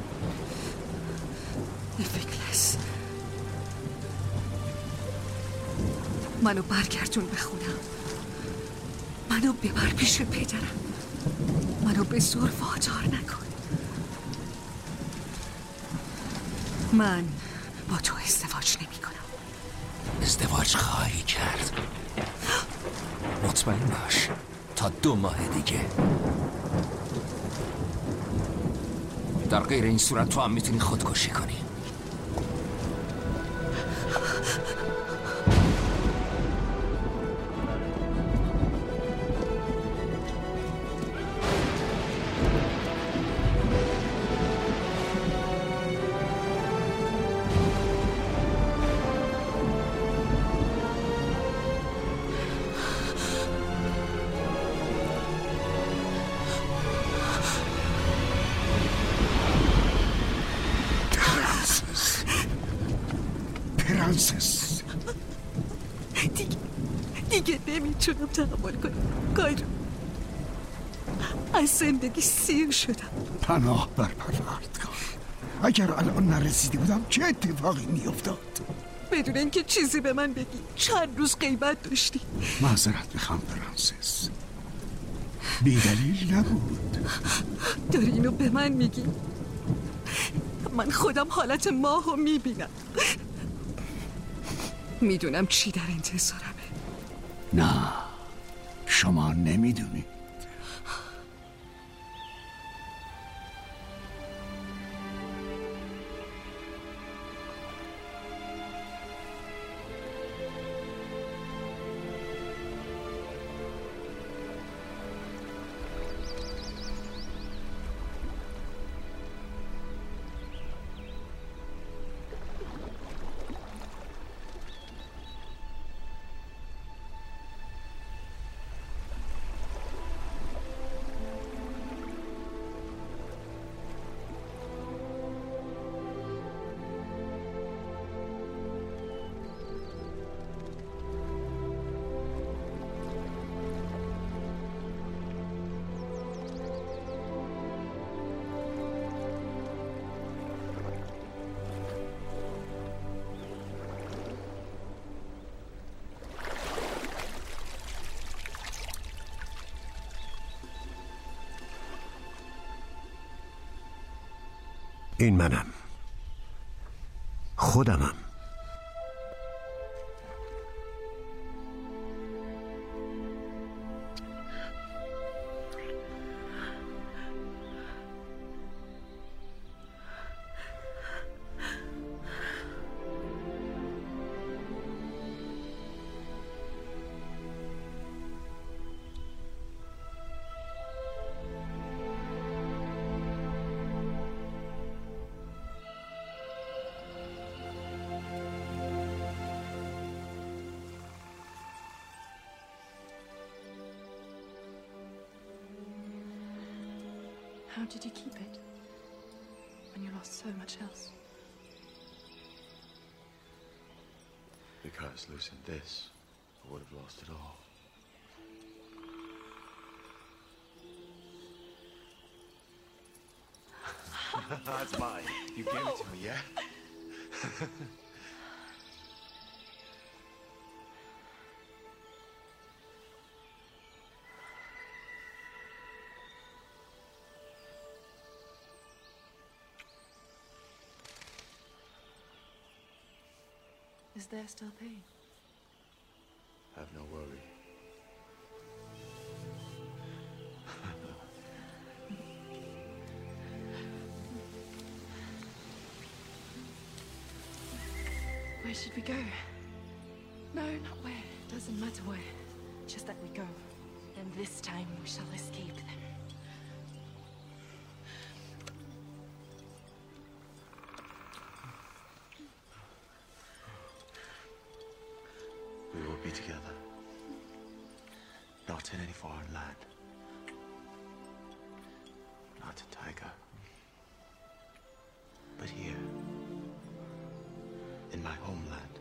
نفیکلس، منو برگردون به خونم. منو ببر پیش پدرم. منو به زور وادار نکن. من با تو ازدواج نمی کنم. ازدواج خواهی کرد. مطمئن باش تا دو ماه دیگه. در غیر این صورت تو هم میتونی خودکشی کنی. پرنسس، دیگه دیگه نمیتونم تحمل کنم. کایرو، از زندگی سیر شدم. پناه بر پروردگار. اگر الان نرسیده بودم چه اتفاقی میافتاد؟ بدون اینکه چیزی به من بگی چند روز غیبت داشتی. معذرت میخوام پرنسس، بی دلیل نبود. داری اینو به من میگی؟ من خودم حالت ماهو میبینم. میدونم چی در انتظارمه. نه، شما نمیدونید. این منم، خودمم. How did you keep it? when you lost so much else? Because losing this, I would have lost it all. That's mine. You gave it to me, yeah? Is there still pain? Have no worry. Where should we go? No, not where. Doesn't matter where. Just that we go. And this time we shall escape them. We will be together. Not in any foreign land. Not in Tiger. But here. In my homeland.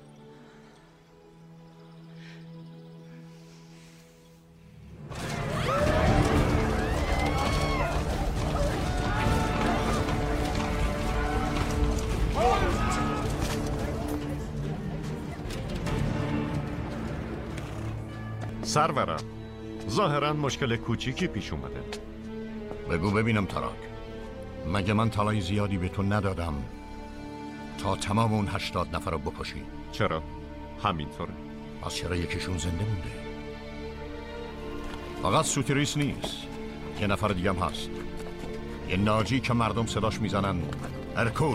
سرورم ظاهرا مشکل کوچیکی پیش اومده. بگو ببینم تاراک، مگه من طلای زیادی به تو ندادم تا تمام اون هشتاد نفر رو بکشی؟ چرا؟ همینطوره. پس چرا یکیشون زنده مونده؟ فقط سوتریس نیست، یه نفر دیگه هم هست، یه ناجی که مردم صداش میزنن هرکول.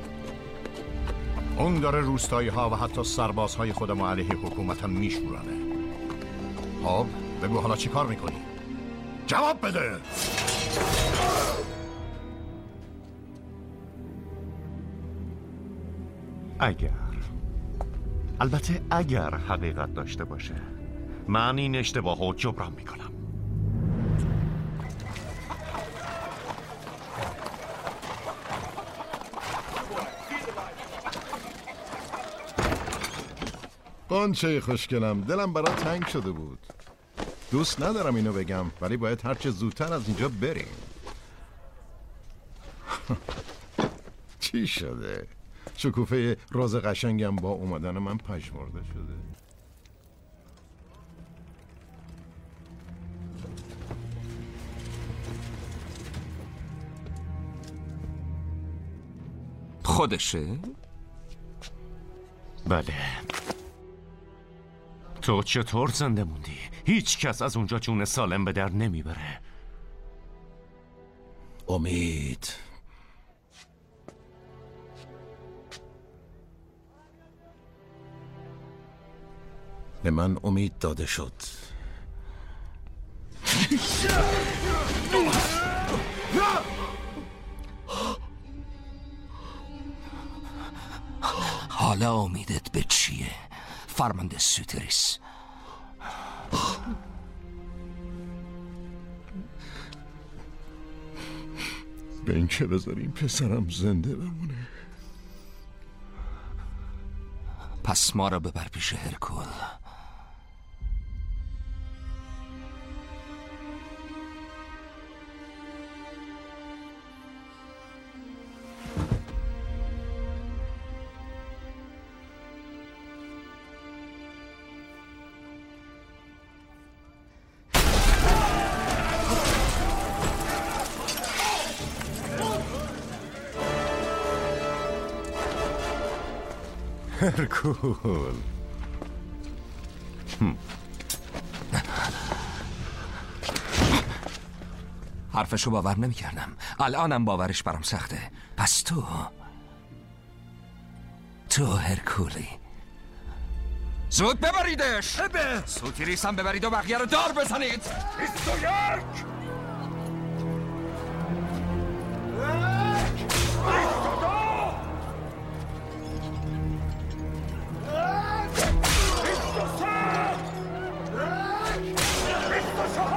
اون داره روستایی ها و حتی سربازهای خودم علیه حکومتم میشورنه. خب بگو حالا چی کار میکنی؟ جواب بده! اگر البته اگر حقیقت داشته باشه من این اشتباه رو جبران میکنم. قنچه خوشگلم، دلم برات تنگ شده بود. دوست ندارم اینو بگم ولی باید هرچه زودتر از اینجا بریم. چی شده؟ شکوفه راز قشنگم با اومدن من پژمرده شده. خودشه؟ بله. تو چطور زنده موندی؟ هیچ کس از اونجا جون سالم به در نمیبره. امید به من امید داده شد. حالا امیدت به چیه؟ فرمانده سوتریس. به این که بذاریم پسرم زنده بمونه. پس ما را ببر پیش هرکول. هرکول. حرفشو باور نمی کردم. الانم باورش برام سخته. پس تو تو هرکولی. زود ببریدش. ببه سوتریس هم ببرید و بقیه رو دار بزنید. بیست و یک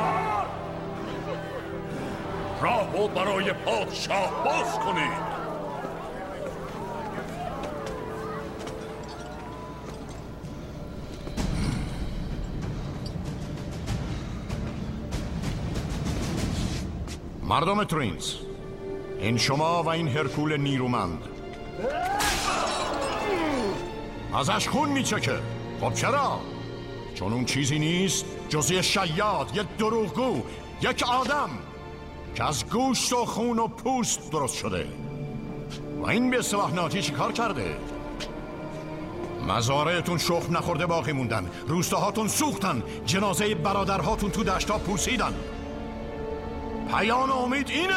راهو برای پادشاه باز کنید. مردم ترینس، این شما و این هرکول نیرومند ازش خون میچکه. خب چرا؟ چون اون چیزی نیست جز یه شیاد، یه دروغگو، یک آدم که از گوشت و خون و پوست درست شده. و این به اصطلاح ناجی چی کار کرده؟ مزارعتون شخم نخورده باقی موندن، روستاهاتون سوختن، جنازه برادرهاتون تو دشتا پوسیدن. پیان امید اینه؟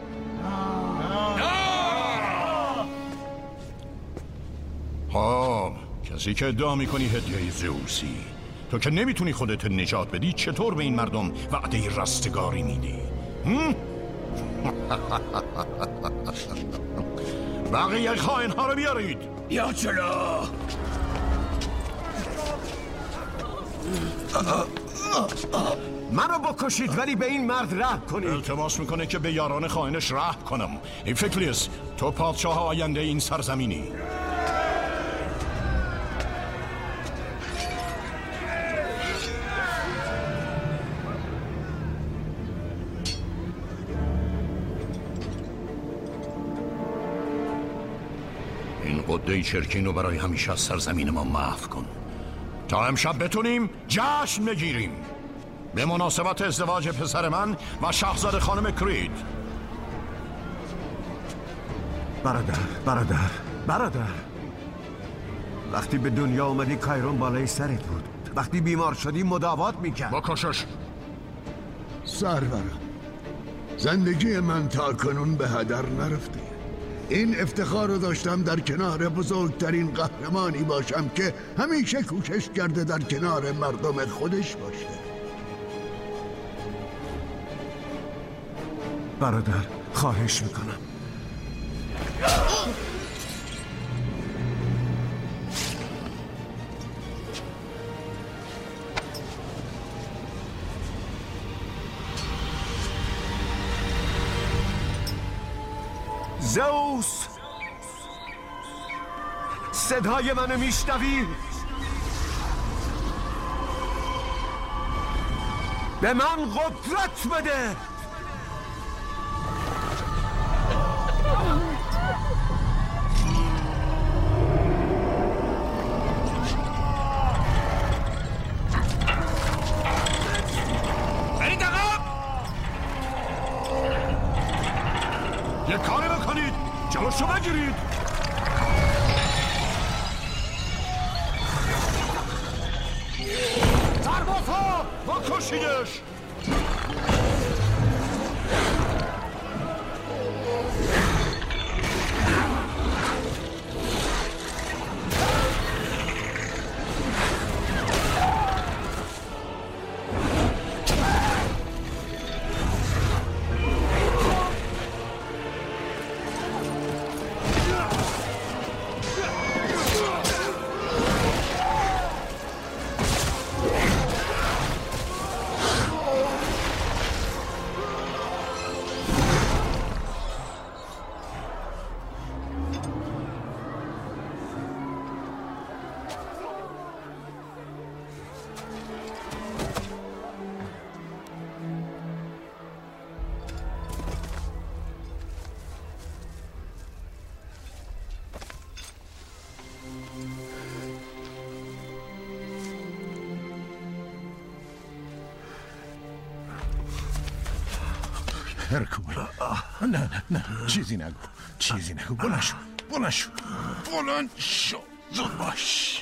خب کسی که ادعا میکنی هدیه زئوسی، تو که نمیتونی خودت نجات بدی، چطور به این مردم وعده رستگاری میدی؟ بقیه خائن ها رو بیارید. یا جلو. منو بکشید ولی به این مرد رحم کنید. التماس میکنه که به یاران خائنش رحم کنم. این فکلیس، تو پادشاه آینده این سرزمینی. این قده چرکین رو برای همیشه از سرزمین ما محو کن تا امشب بتونیم جشن بگیریم به مناسبت ازدواج پسر من و شاهزاده خانم کرید. برادر برادر برادر وقتی به دنیا اومدی کایرون بالای سرت بود، وقتی بیمار شدی مداوات میکرد. بکشش. سرورم، زندگی من تا کنون به هدر نرفته. این افتخار رو داشتم در کنار بزرگترین قهرمانی باشم که همیشه کوشش کرده در کنار مردم خودش باشه. برادر خواهش میکنم. زئوس، صدای منو میشنوی؟ به من قدرت بده. برید عقب. یه کاری بکنید، جلوشو بگیرید. سربازها بکشیدش. هرکول، نه نه نه چیزی نگو، چیزی نگو. بلند شو، بلند شو، بلند شو، زود باش.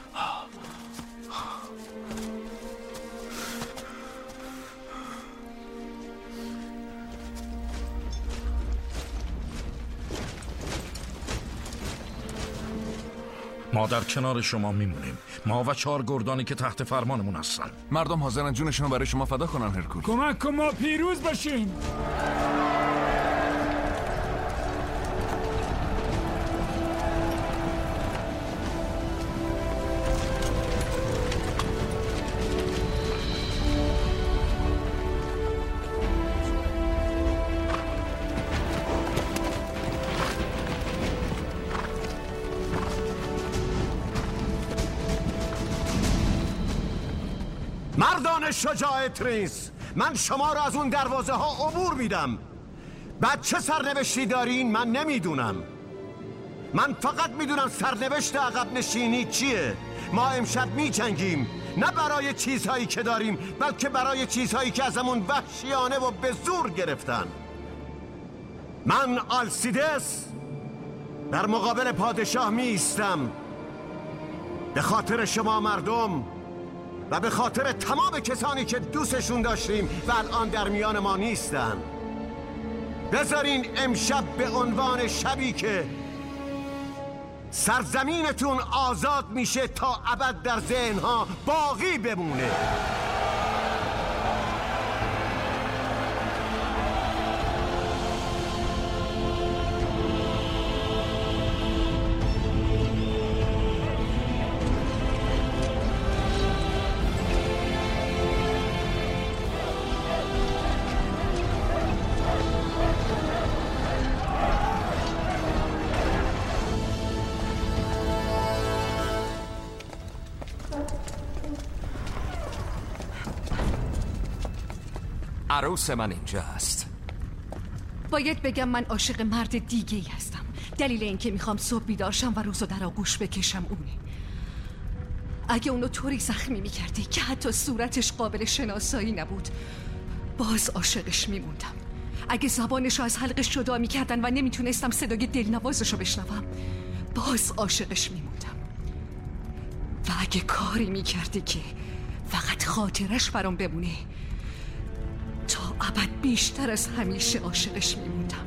ما در کنار شما میمونیم، ما و چهار گردانی که تحت فرمانمون هستن. مردم حاضرن جونشون رو برای شما فدا کنن هرکول. کمک کن ما پیروز باشیم. مردان شجاع ترینس، من شما را از اون دروازه ها عبور میدم. بعد چه سرنوشتی دارین من نمیدونم. من فقط میدونم سرنوشت عقب نشینی چیه. ما امشب میجنگیم، نه برای چیزهایی که داریم، بلکه برای چیزهایی که ازمون وحشیانه و به زور گرفتن. من آلسیدس در مقابل پادشاه می ایستم، به خاطر شما مردم و به خاطر تمام کسانی که دوستشون داشتیم و الان در میان ما نیستن. بذارین امشب به عنوان شبی که سرزمینتون آزاد میشه تا ابد در ذهنها باقی بمونه. عروس من اینجاست. باید بگم من عاشق مرد دیگه ای هستم. دلیل این که میخوام صبح بیدار شم و روزو در آغوش بکشم اونه. اگه اونو طوری زخمی میکردی که حتی صورتش قابل شناسایی نبود، باز عاشقش میموندم. اگه زبانشو از حلقش جدا میکردن و نمیتونستم صدای دلنوازشو بشنوم، باز عاشقش میموندم. و اگه کاری میکردی که فقط خاطرش برام بمونه، تا ابد بیشتر از همیشه عاشقش میموندم.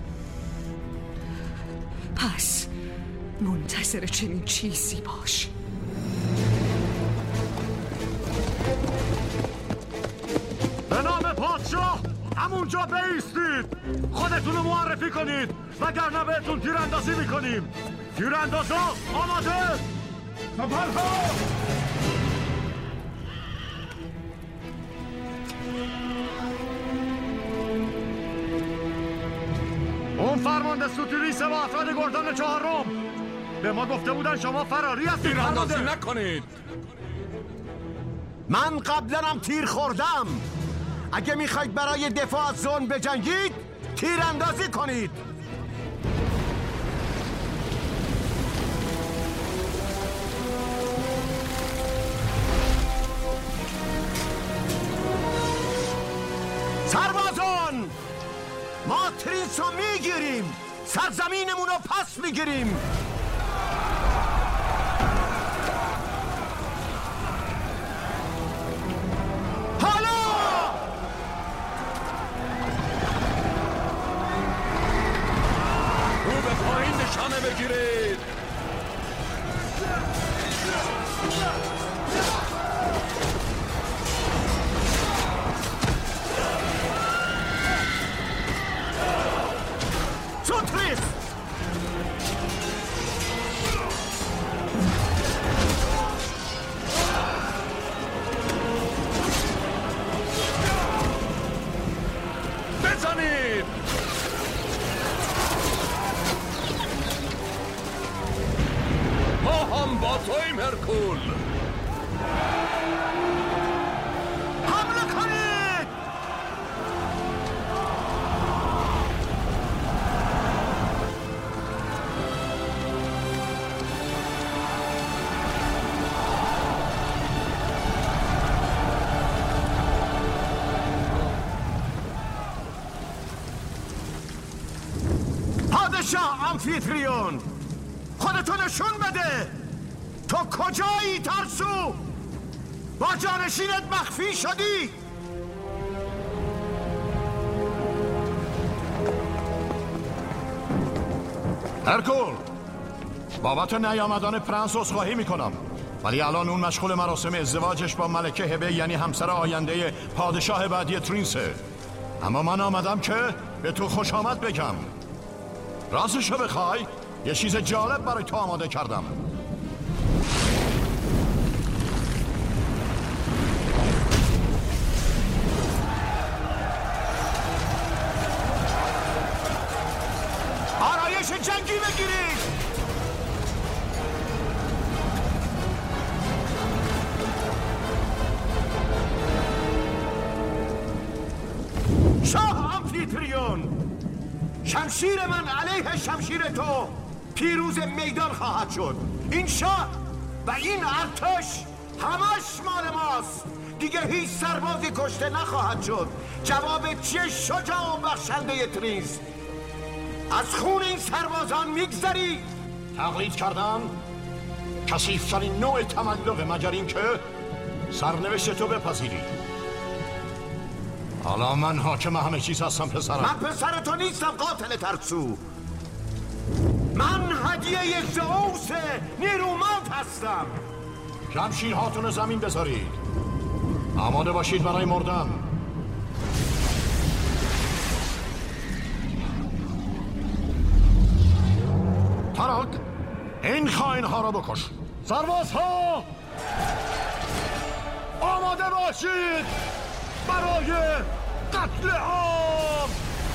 پس منتظر چنین چیزی باش. به نام پادشاه همونجا بایستید، خودتون رو معرفی کنید وگرنه بهتون تیراندازی میکنیم. تیراندازا آماده؟ سپرها! اون فرمانده سوتریس و افراد گردان چهارم به ما گفته بودن شما فراری هستید. تیراندازی نکنید. من قبلنم تیر خوردم. اگه میخواید برای دفاع از زون بجنگید، تیراندازی کنید. سربازان، ما ترینس رو میگیریم، سرزمینمون رو پس میگیریم. حالا رو به پایین نشانه بگیرید. سوتریس! بزنید! ما هم با تویم هرکول. حمله کنید! پادشاه آمفیتریون، خودتو نشون بده. تو کجایی ترسو؟ با جانشینت مخفی شدی؟ هرکول، بابت نیامدن پرنس عذرخواهی میکنم، ولی الان اون مشغول مراسم ازدواجش با ملکه هبه، یعنی همسر آینده پادشاه بعدی ترینسه. اما من آمدم که به تو خوش آمد بگم. راستشو بخوای یه چیز جالب برای تو آماده کردم. آرایش جنگی بگیرید. شاه آمفیتریون، شمشیر من علیه شمشیر تو پیروز میدان خواهد شد. این شهر و این ارتش همش مال ماست. دیگه هیچ سربازی کشته نخواهد شد. جواب چیه شجاع و بخشنده تریز؟ از خون این سربازان میگذری؟ تقلید کردن کثیف‌ترین نوع تملق، مگر این که سرنوشت تو بپذیری. حالا من حاکم همه چیز هستم پسرم. من پسر تو نیستم قاتل ترسو. من هدیه زئوس نیرومند هستم. شمشیرهاتون زمین بذارید. آماده باشید برای مردن. ترک این خائن‌ها را بکش. سربازها آماده باشید برای قتل عام.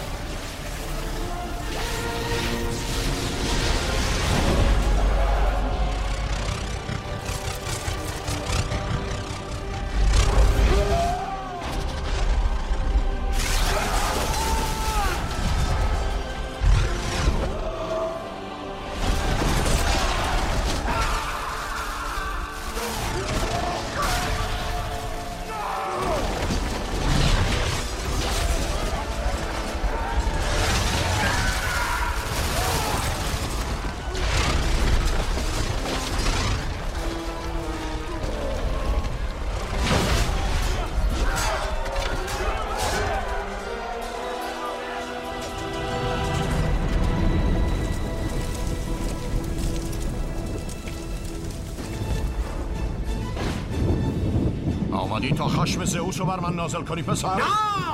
آمدی تا خشم زئوس رو بر من نازل کنی پسر؟ نه!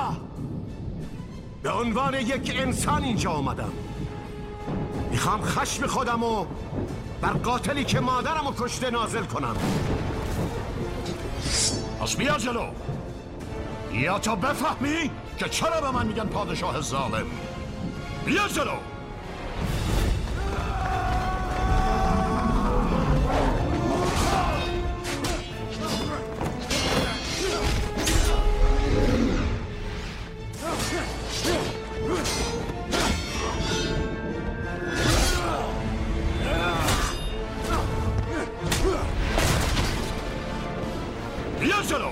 به عنوان یک انسان اینجا آمدم. میخوام خشم خودم رو بر قاتلی که مادرم رو کشته نازل کنم. پس بیا جلو، یا تا بفهمی که چرا به من میگن پادشاه ظالم. بیا جلو. بیا جلو.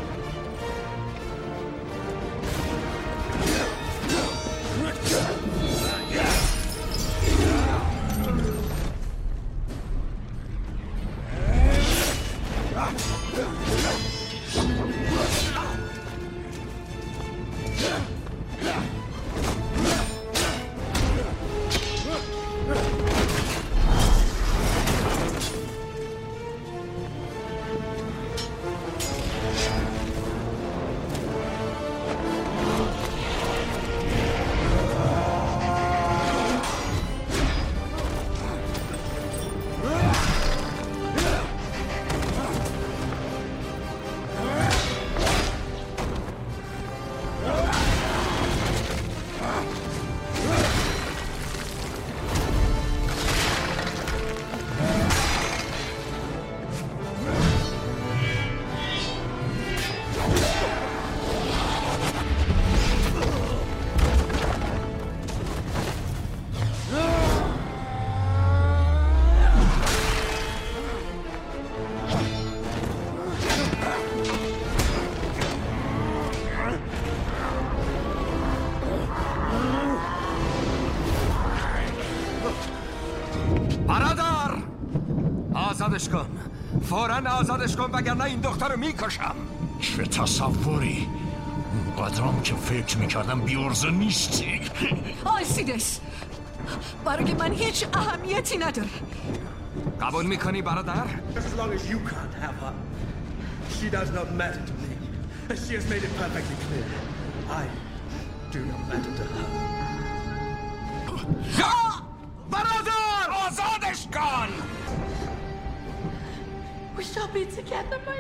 برادر آزادش کن، فوراً آزادش کن وگرنه این دختر رو میکشم. چه تصوری، اونقدرام که فکر میکردم بیارزه نیستی. آلسیدس، برای من هیچ اهمیتی نداره. قبول میکنی برادر؟ As long as you can't have her, she does not matter to me. As she has made it perfectly clear, I do not matter to her. برادر آزادش کن. We shall be together, my...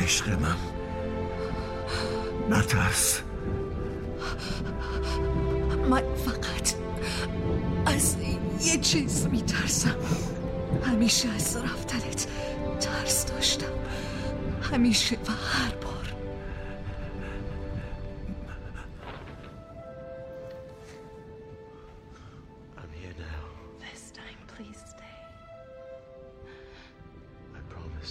عشق من، نترس. من فقط از یه چیز میترسم. همیشه از رفتنت ترس داشتم، همیشه و هر بار. I'm here now. This time, please stay. I promise.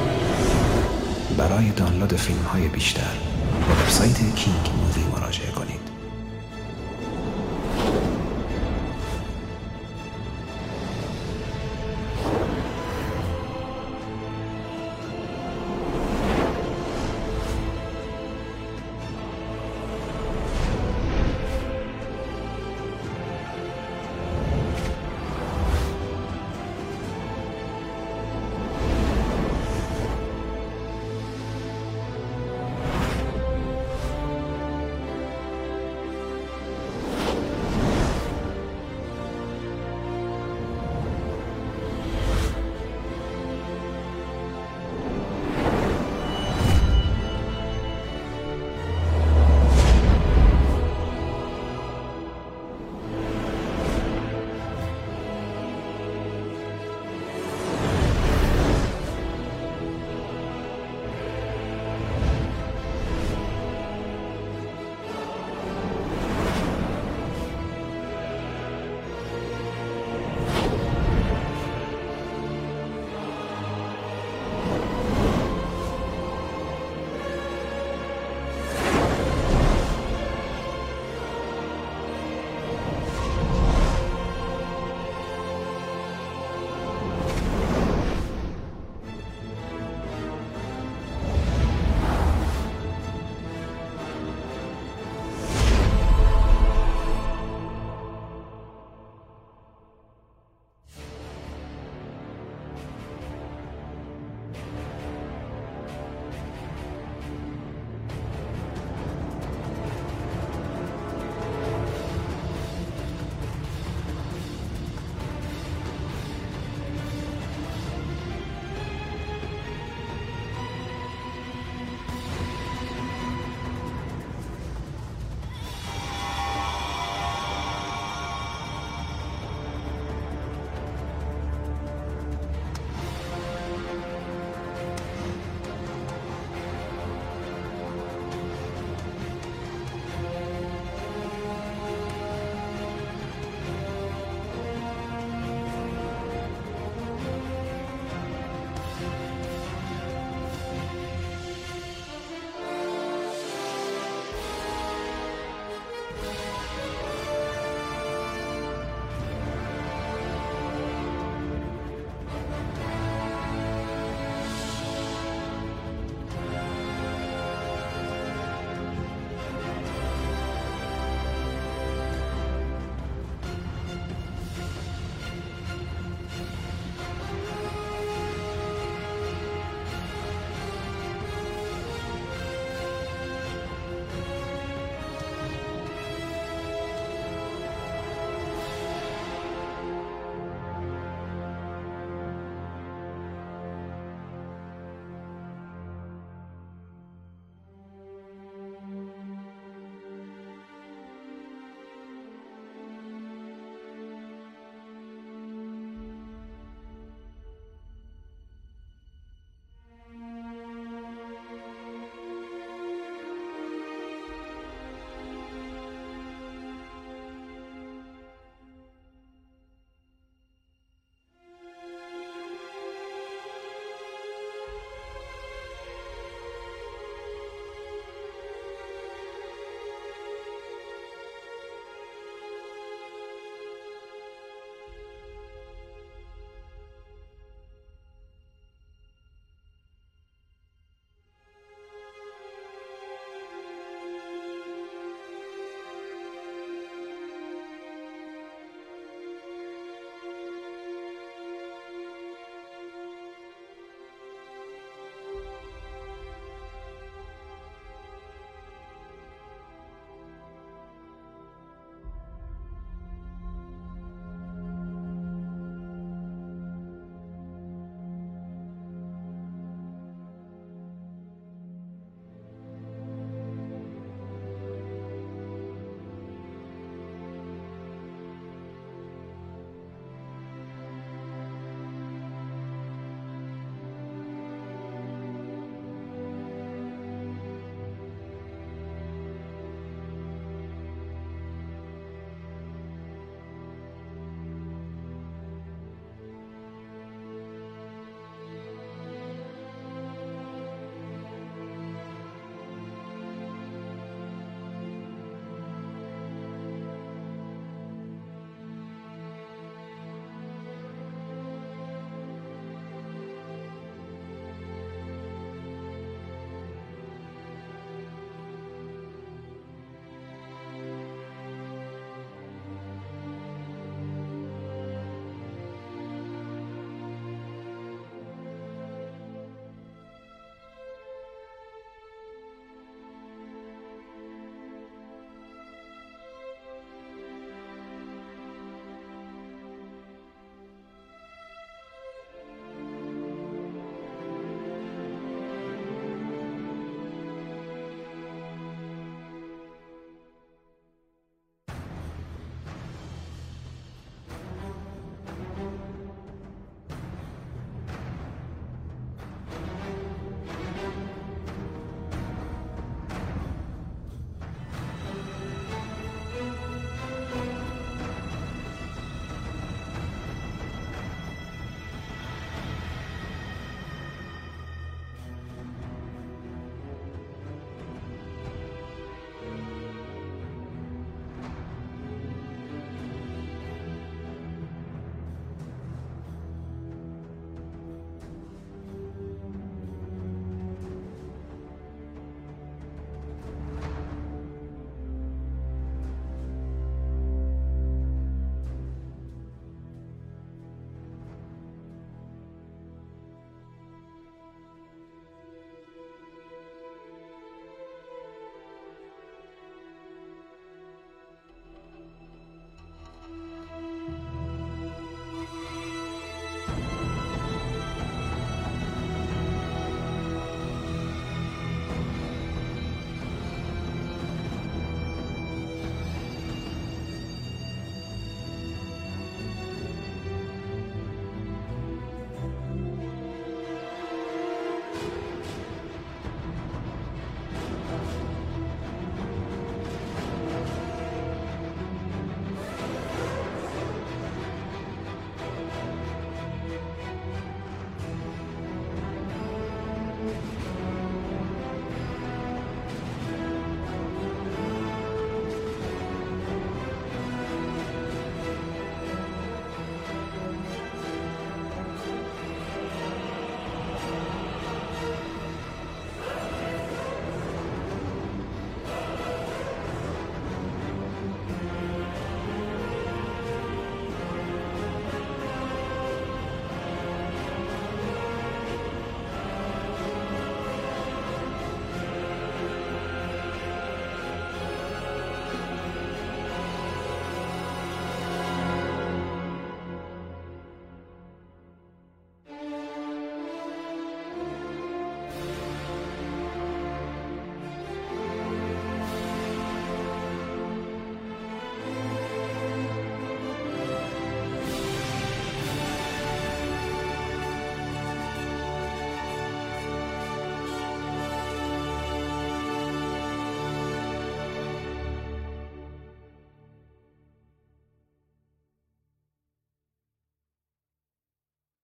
برای دانلود فیلم های بیشتر به وبسایت کینگ مووی مراجعه کنید.